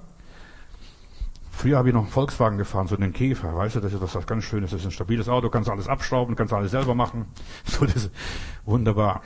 Früher habe ich noch einen Volkswagen gefahren, so einen Käfer, weißt du, das ist was ganz Schönes, das ist ein stabiles Auto, kannst alles abschrauben, kannst alles selber machen. So, das ist wunderbar.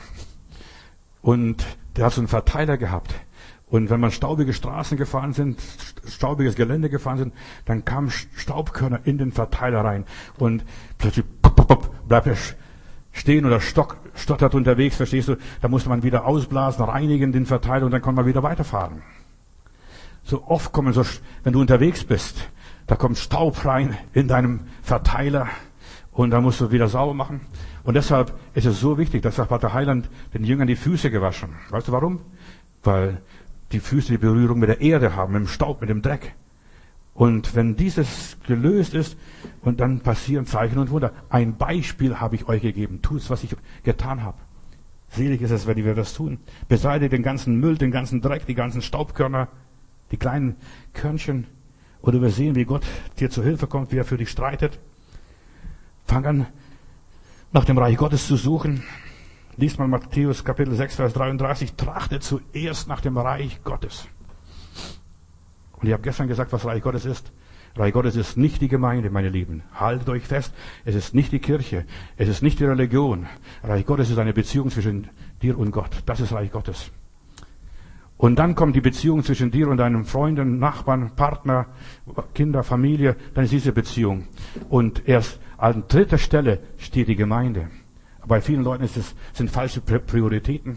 Und der hat so einen Verteiler gehabt. Und wenn man staubige Straßen gefahren sind, staubiges Gelände gefahren sind, dann kamen Staubkörner in den Verteiler rein. Und plötzlich bleibt er stehen oder stottert unterwegs, verstehst du? Da musste man wieder ausblasen, reinigen den Verteiler und dann konnte man wieder weiterfahren. So oft kommen wenn du unterwegs bist, da kommt Staub rein in deinem Verteiler und da musst du wieder sauber machen. Und deshalb ist es so wichtig, dass hat der Heiland den Jüngern die Füße gewaschen. Weißt du warum? Weil die Füße die Berührung mit der Erde haben, mit dem Staub, mit dem Dreck. Und wenn dieses gelöst ist, und dann passieren Zeichen und Wunder. Ein Beispiel habe ich euch gegeben. Tut's, was ich getan habe. Selig ist es, wenn wir das tun. Beseitigt den ganzen Müll, den ganzen Dreck, die ganzen Staubkörner, die kleinen Körnchen. Oder wir sehen, wie Gott dir zu Hilfe kommt, wie er für dich streitet. Fang an, nach dem Reich Gottes zu suchen. Lies mal Matthäus Kapitel 6, Vers 33. Trachtet zuerst nach dem Reich Gottes. Und ich habe gestern gesagt, was Reich Gottes ist. Reich Gottes ist nicht die Gemeinde, meine Lieben. Haltet euch fest. Es ist nicht die Kirche. Es ist nicht die Religion. Reich Gottes ist eine Beziehung zwischen dir und Gott. Das ist Reich Gottes. Und dann kommt die Beziehung zwischen dir und deinen Freunden, Nachbarn, Partner, Kinder, Familie. Dann ist diese Beziehung. Und erst an dritter Stelle steht die Gemeinde. Bei vielen Leuten sind falsche Prioritäten.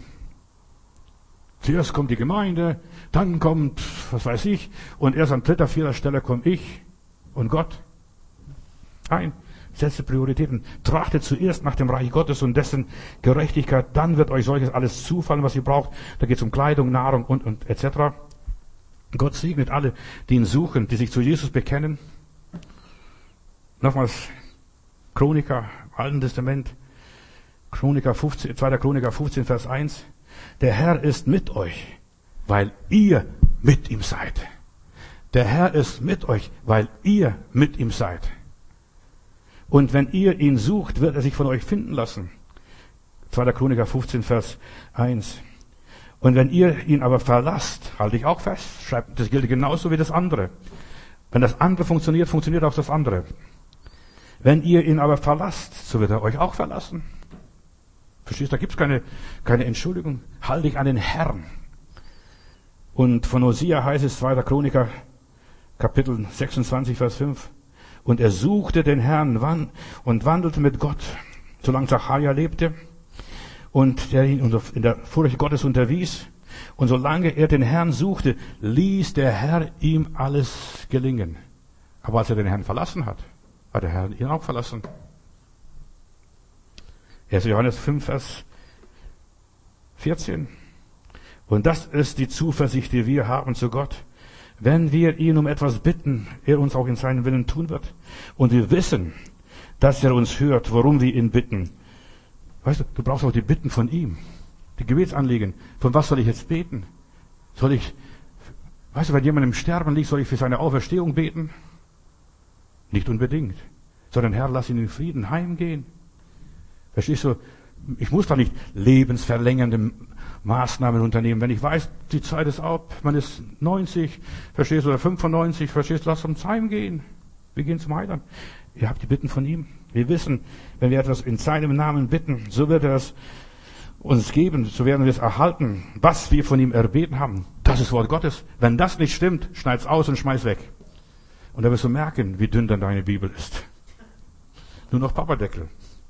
Zuerst kommt die Gemeinde, dann kommt, was weiß ich, und erst an dritter, vierter Stelle komme ich und Gott. Nein, setze Prioritäten. Trachtet zuerst nach dem Reich Gottes und dessen Gerechtigkeit, dann wird euch solches alles zufallen, was ihr braucht. Da geht es um Kleidung, Nahrung und etc. Gott segnet alle, die ihn suchen, die sich zu Jesus bekennen. Nochmals Chroniker, Alten Testament, 2. Chroniker 15, Vers 1. Der Herr ist mit euch, weil ihr mit ihm seid. Der Herr ist mit euch, weil ihr mit ihm seid. Und wenn ihr ihn sucht, wird er sich von euch finden lassen. 2. Chroniker 15, Vers 1. Und wenn ihr ihn aber verlasst, halte ich auch fest, schreibt, das gilt genauso wie das andere. Wenn das andere funktioniert, funktioniert auch das andere. Wenn ihr ihn aber verlasst, so wird er euch auch verlassen. Verstehst du, da gibt's keine Entschuldigung. Halte dich an den Herrn. Und von Hosea heißt es, 2. Chroniker, Kapitel 26, Vers 5. Und er suchte den Herrn und wandelte mit Gott, solange Zacharia lebte. Und der ihn in der Furcht Gottes unterwies. Und solange er den Herrn suchte, ließ der Herr ihm alles gelingen. Aber als er den Herrn verlassen hat der Herr ihn auch verlassen. 1. Johannes 5, Vers 14. Und das ist die Zuversicht, die wir haben zu Gott. Wenn wir ihn um etwas bitten, er uns auch in seinen Willen tun wird. Und wir wissen, dass er uns hört, worum wir ihn bitten. Weißt du, du brauchst auch die Bitten von ihm. Die Gebetsanliegen. Von was soll ich jetzt beten? Weißt du, wenn jemand im Sterben liegt, soll ich für seine Auferstehung beten? Nicht unbedingt. Sondern Herr, lass ihn in Frieden heimgehen. Verstehst du? Ich muss da nicht lebensverlängernde Maßnahmen unternehmen. Wenn ich weiß, die Zeit ist ab, man ist 90, verstehst du, oder 95, verstehst du, lass uns heimgehen. Wir gehen zum Heiland. Ihr habt die Bitten von ihm. Wir wissen, wenn wir etwas in seinem Namen bitten, so wird er es uns geben, so werden wir es erhalten, was wir von ihm erbeten haben. Das ist Wort Gottes. Wenn das nicht stimmt, schneid's aus und schmeiß weg. Und dann wirst du merken, wie dünn dann deine Bibel ist. Nur noch Papadeckel.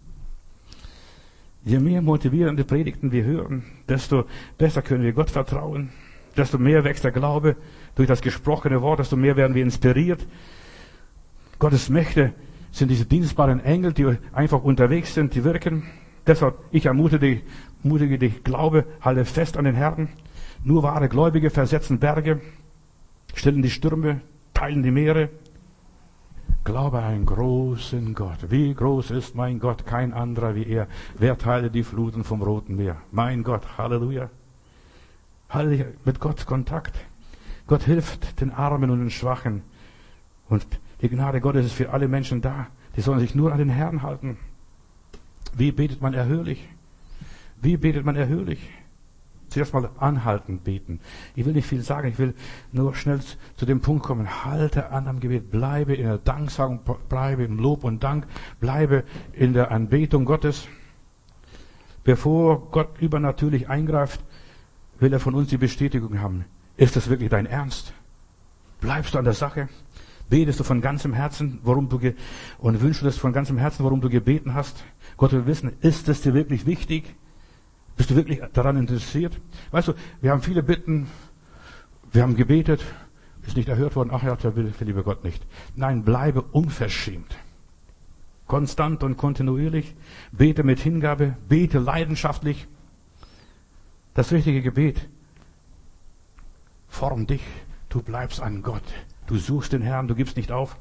Je mehr motivierende Predigten wir hören, desto besser können wir Gott vertrauen, desto mehr wächst der Glaube durch das gesprochene Wort, desto mehr werden wir inspiriert. Gottes Mächte sind diese dienstbaren Engel, die einfach unterwegs sind, die wirken. Deshalb, ich ermutige dich, glaube, halte fest an den Herrn. Nur wahre Gläubige versetzen Berge, stillen die Stürme, teilen die Meere. Glaube an einen großen Gott. Wie groß ist mein Gott? Kein anderer wie er. Wer teilt die Fluten vom Roten Meer? Mein Gott, Halleluja. Halte mit Gott Kontakt. Gott hilft den Armen und den Schwachen. Und die Gnade Gottes ist für alle Menschen da. Die sollen sich nur an den Herrn halten. Wie betet man erhörlich? Wie betet man erhörlich? Zuerst mal anhaltend beten. Ich will nicht viel sagen, ich will nur schnell zu dem Punkt kommen. Halte an am Gebet, bleibe in der Danksagung, bleibe im Lob und Dank, bleibe in der Anbetung Gottes. Bevor Gott übernatürlich eingreift, will er von uns die Bestätigung haben. Ist das wirklich dein Ernst? Bleibst du an der Sache? Betest du von ganzem Herzen, und wünschst du das von ganzem Herzen, worum du gebeten hast? Gott will wissen, ist es dir wirklich wichtig? Bist du wirklich daran interessiert? Weißt du, wir haben viele Bitten, wir haben gebetet, ist nicht erhört worden, ach ja, der will lieber Gott nicht. Nein, bleibe unverschämt. Konstant und kontinuierlich, bete mit Hingabe, bete leidenschaftlich. Das richtige Gebet formt dich, du bleibst an Gott. Du suchst den Herrn, du gibst nicht auf.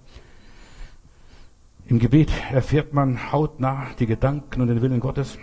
Im Gebet erfährt man hautnah die Gedanken und den Willen Gottes.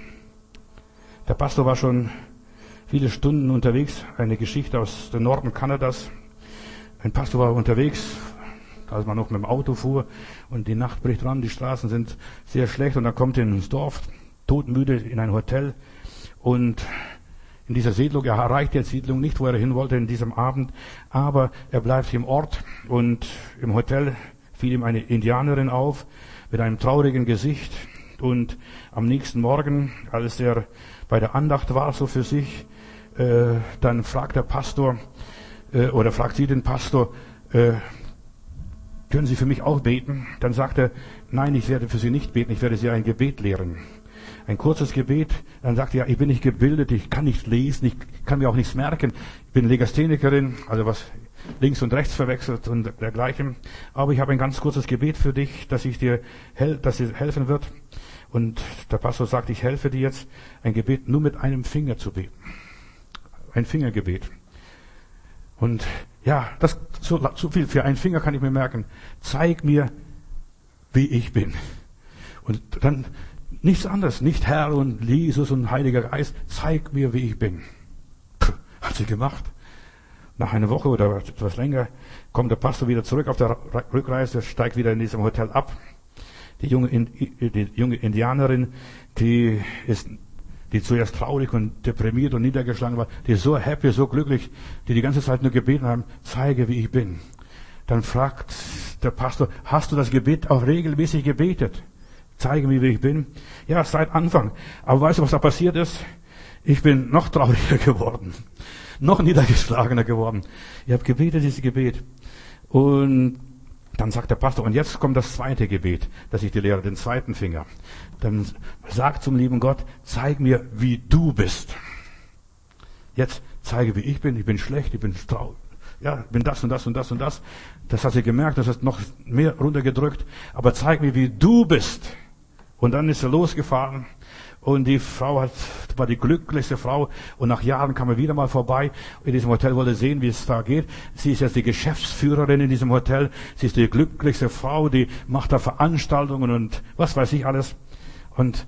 Der Pastor war schon viele Stunden unterwegs. Eine Geschichte aus dem Norden Kanadas. Ein Pastor war unterwegs, als man noch mit dem Auto fuhr und die Nacht bricht ran, die Straßen sind sehr schlecht und dann kommt er ins Dorf, todmüde in ein Hotel und in dieser Siedlung, er erreicht die Siedlung nicht, wo er hin wollte in diesem Abend, aber er bleibt im Ort und im Hotel fiel ihm eine Indianerin auf mit einem traurigen Gesicht und am nächsten Morgen, als er bei der Andacht war, so für sich, dann fragt der Pastor, oder fragt sie den Pastor, können Sie für mich auch beten? Dann sagt er, nein, ich werde für Sie nicht beten, ich werde Sie ein Gebet lehren. Ein kurzes Gebet, dann sagt er, ja, ich bin nicht gebildet, ich kann nicht lesen, ich kann mir auch nichts merken. Ich bin Legasthenikerin, also was links und rechts verwechselt und dergleichen. Aber ich habe ein ganz kurzes Gebet für dich, dass dir helfen wird. Und der Pastor sagt, ich helfe dir jetzt, ein Gebet nur mit einem Finger zu beten. Ein Fingergebet. Und ja, so viel für einen Finger kann ich mir merken. Zeig mir, wie ich bin. Und dann nichts anderes, nicht Herr und Jesus und Heiliger Geist, zeig mir, wie ich bin. Hat sie gemacht. Nach einer Woche oder etwas länger kommt der Pastor wieder zurück auf der Rückreise, steigt wieder in diesem Hotel ab. Die junge Indianerin, die zuerst traurig und deprimiert und niedergeschlagen war, die so happy, so glücklich, die ganze Zeit nur gebeten haben, zeige, wie ich bin. Dann fragt der Pastor, hast du das Gebet auch regelmäßig gebetet? Zeige mir, wie ich bin. Ja, seit Anfang. Aber weißt du, was da passiert ist? Ich bin noch trauriger geworden. Noch niedergeschlagener geworden. Ich habe gebetet, dieses Gebet. Und dann sagt der Pastor, und jetzt kommt das zweite Gebet, das ich dir lehre, den zweiten Finger. Dann sag zum lieben Gott, zeig mir, wie du bist. Jetzt zeige, wie ich bin schlecht, ich bin traurig. Ja, bin das und das und das und das. Das hat sie gemerkt, das hat noch mehr runtergedrückt. Aber zeig mir, wie du bist. Und dann ist er losgefahren. Und die Frau war die glücklichste Frau. Und nach Jahren kam er wieder mal vorbei. In diesem Hotel wollte sehen, wie es da geht. Sie ist jetzt die Geschäftsführerin in diesem Hotel. Sie ist die glücklichste Frau, die macht da Veranstaltungen und was weiß ich alles. Und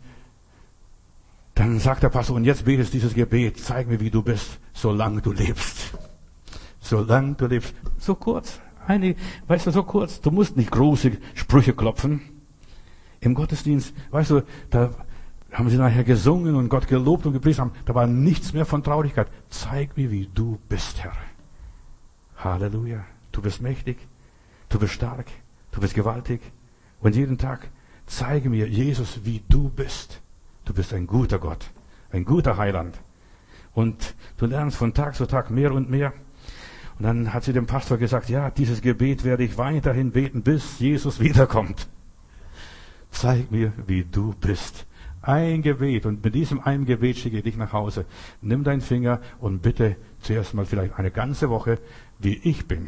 dann sagt der Pastor, und jetzt betest dieses Gebet. Zeig mir, wie du bist, solange du lebst. Solange du lebst. So kurz. So kurz. Du musst nicht große Sprüche klopfen. Im Gottesdienst, weißt du, da haben sie nachher gesungen und Gott gelobt und gepriesen haben. Da war nichts mehr von Traurigkeit. Zeig mir, wie du bist, Herr. Halleluja. Du bist mächtig. Du bist stark. Du bist gewaltig. Und jeden Tag zeige mir, Jesus, wie du bist. Du bist ein guter Gott. Ein guter Heiland. Und du lernst von Tag zu Tag mehr und mehr. Und dann hat sie dem Pastor gesagt, ja, dieses Gebet werde ich weiterhin beten, bis Jesus wiederkommt. Zeig mir, wie du bist. Ein Gebet. Und mit diesem einen Gebet schicke ich dich nach Hause. Nimm deinen Finger und bitte zuerst mal vielleicht eine ganze Woche, wie ich bin.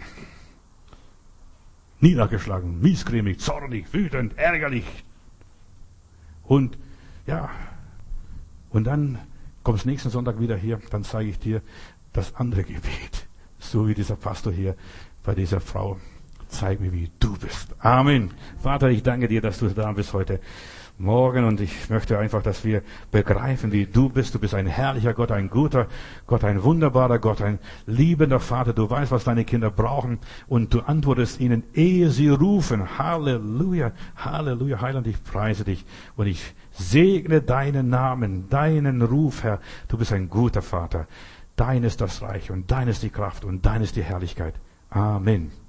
Niedergeschlagen, miesgrämig, zornig, wütend, ärgerlich. Und ja, und dann kommst nächsten Sonntag wieder hier, dann zeige ich dir das andere Gebet. So wie dieser Pastor hier bei dieser Frau. Zeig mir, wie du bist. Amen. Vater, ich danke dir, dass du da bist heute Morgen und ich möchte einfach, dass wir begreifen, wie du bist. Du bist ein herrlicher Gott, ein guter Gott, ein wunderbarer Gott, ein liebender Vater. Du weißt, was deine Kinder brauchen und du antwortest ihnen, ehe sie rufen. Halleluja, Halleluja, Heiland, ich preise dich und ich segne deinen Namen, deinen Ruf, Herr. Du bist ein guter Vater. Dein ist das Reich und dein ist die Kraft und dein ist die Herrlichkeit. Amen.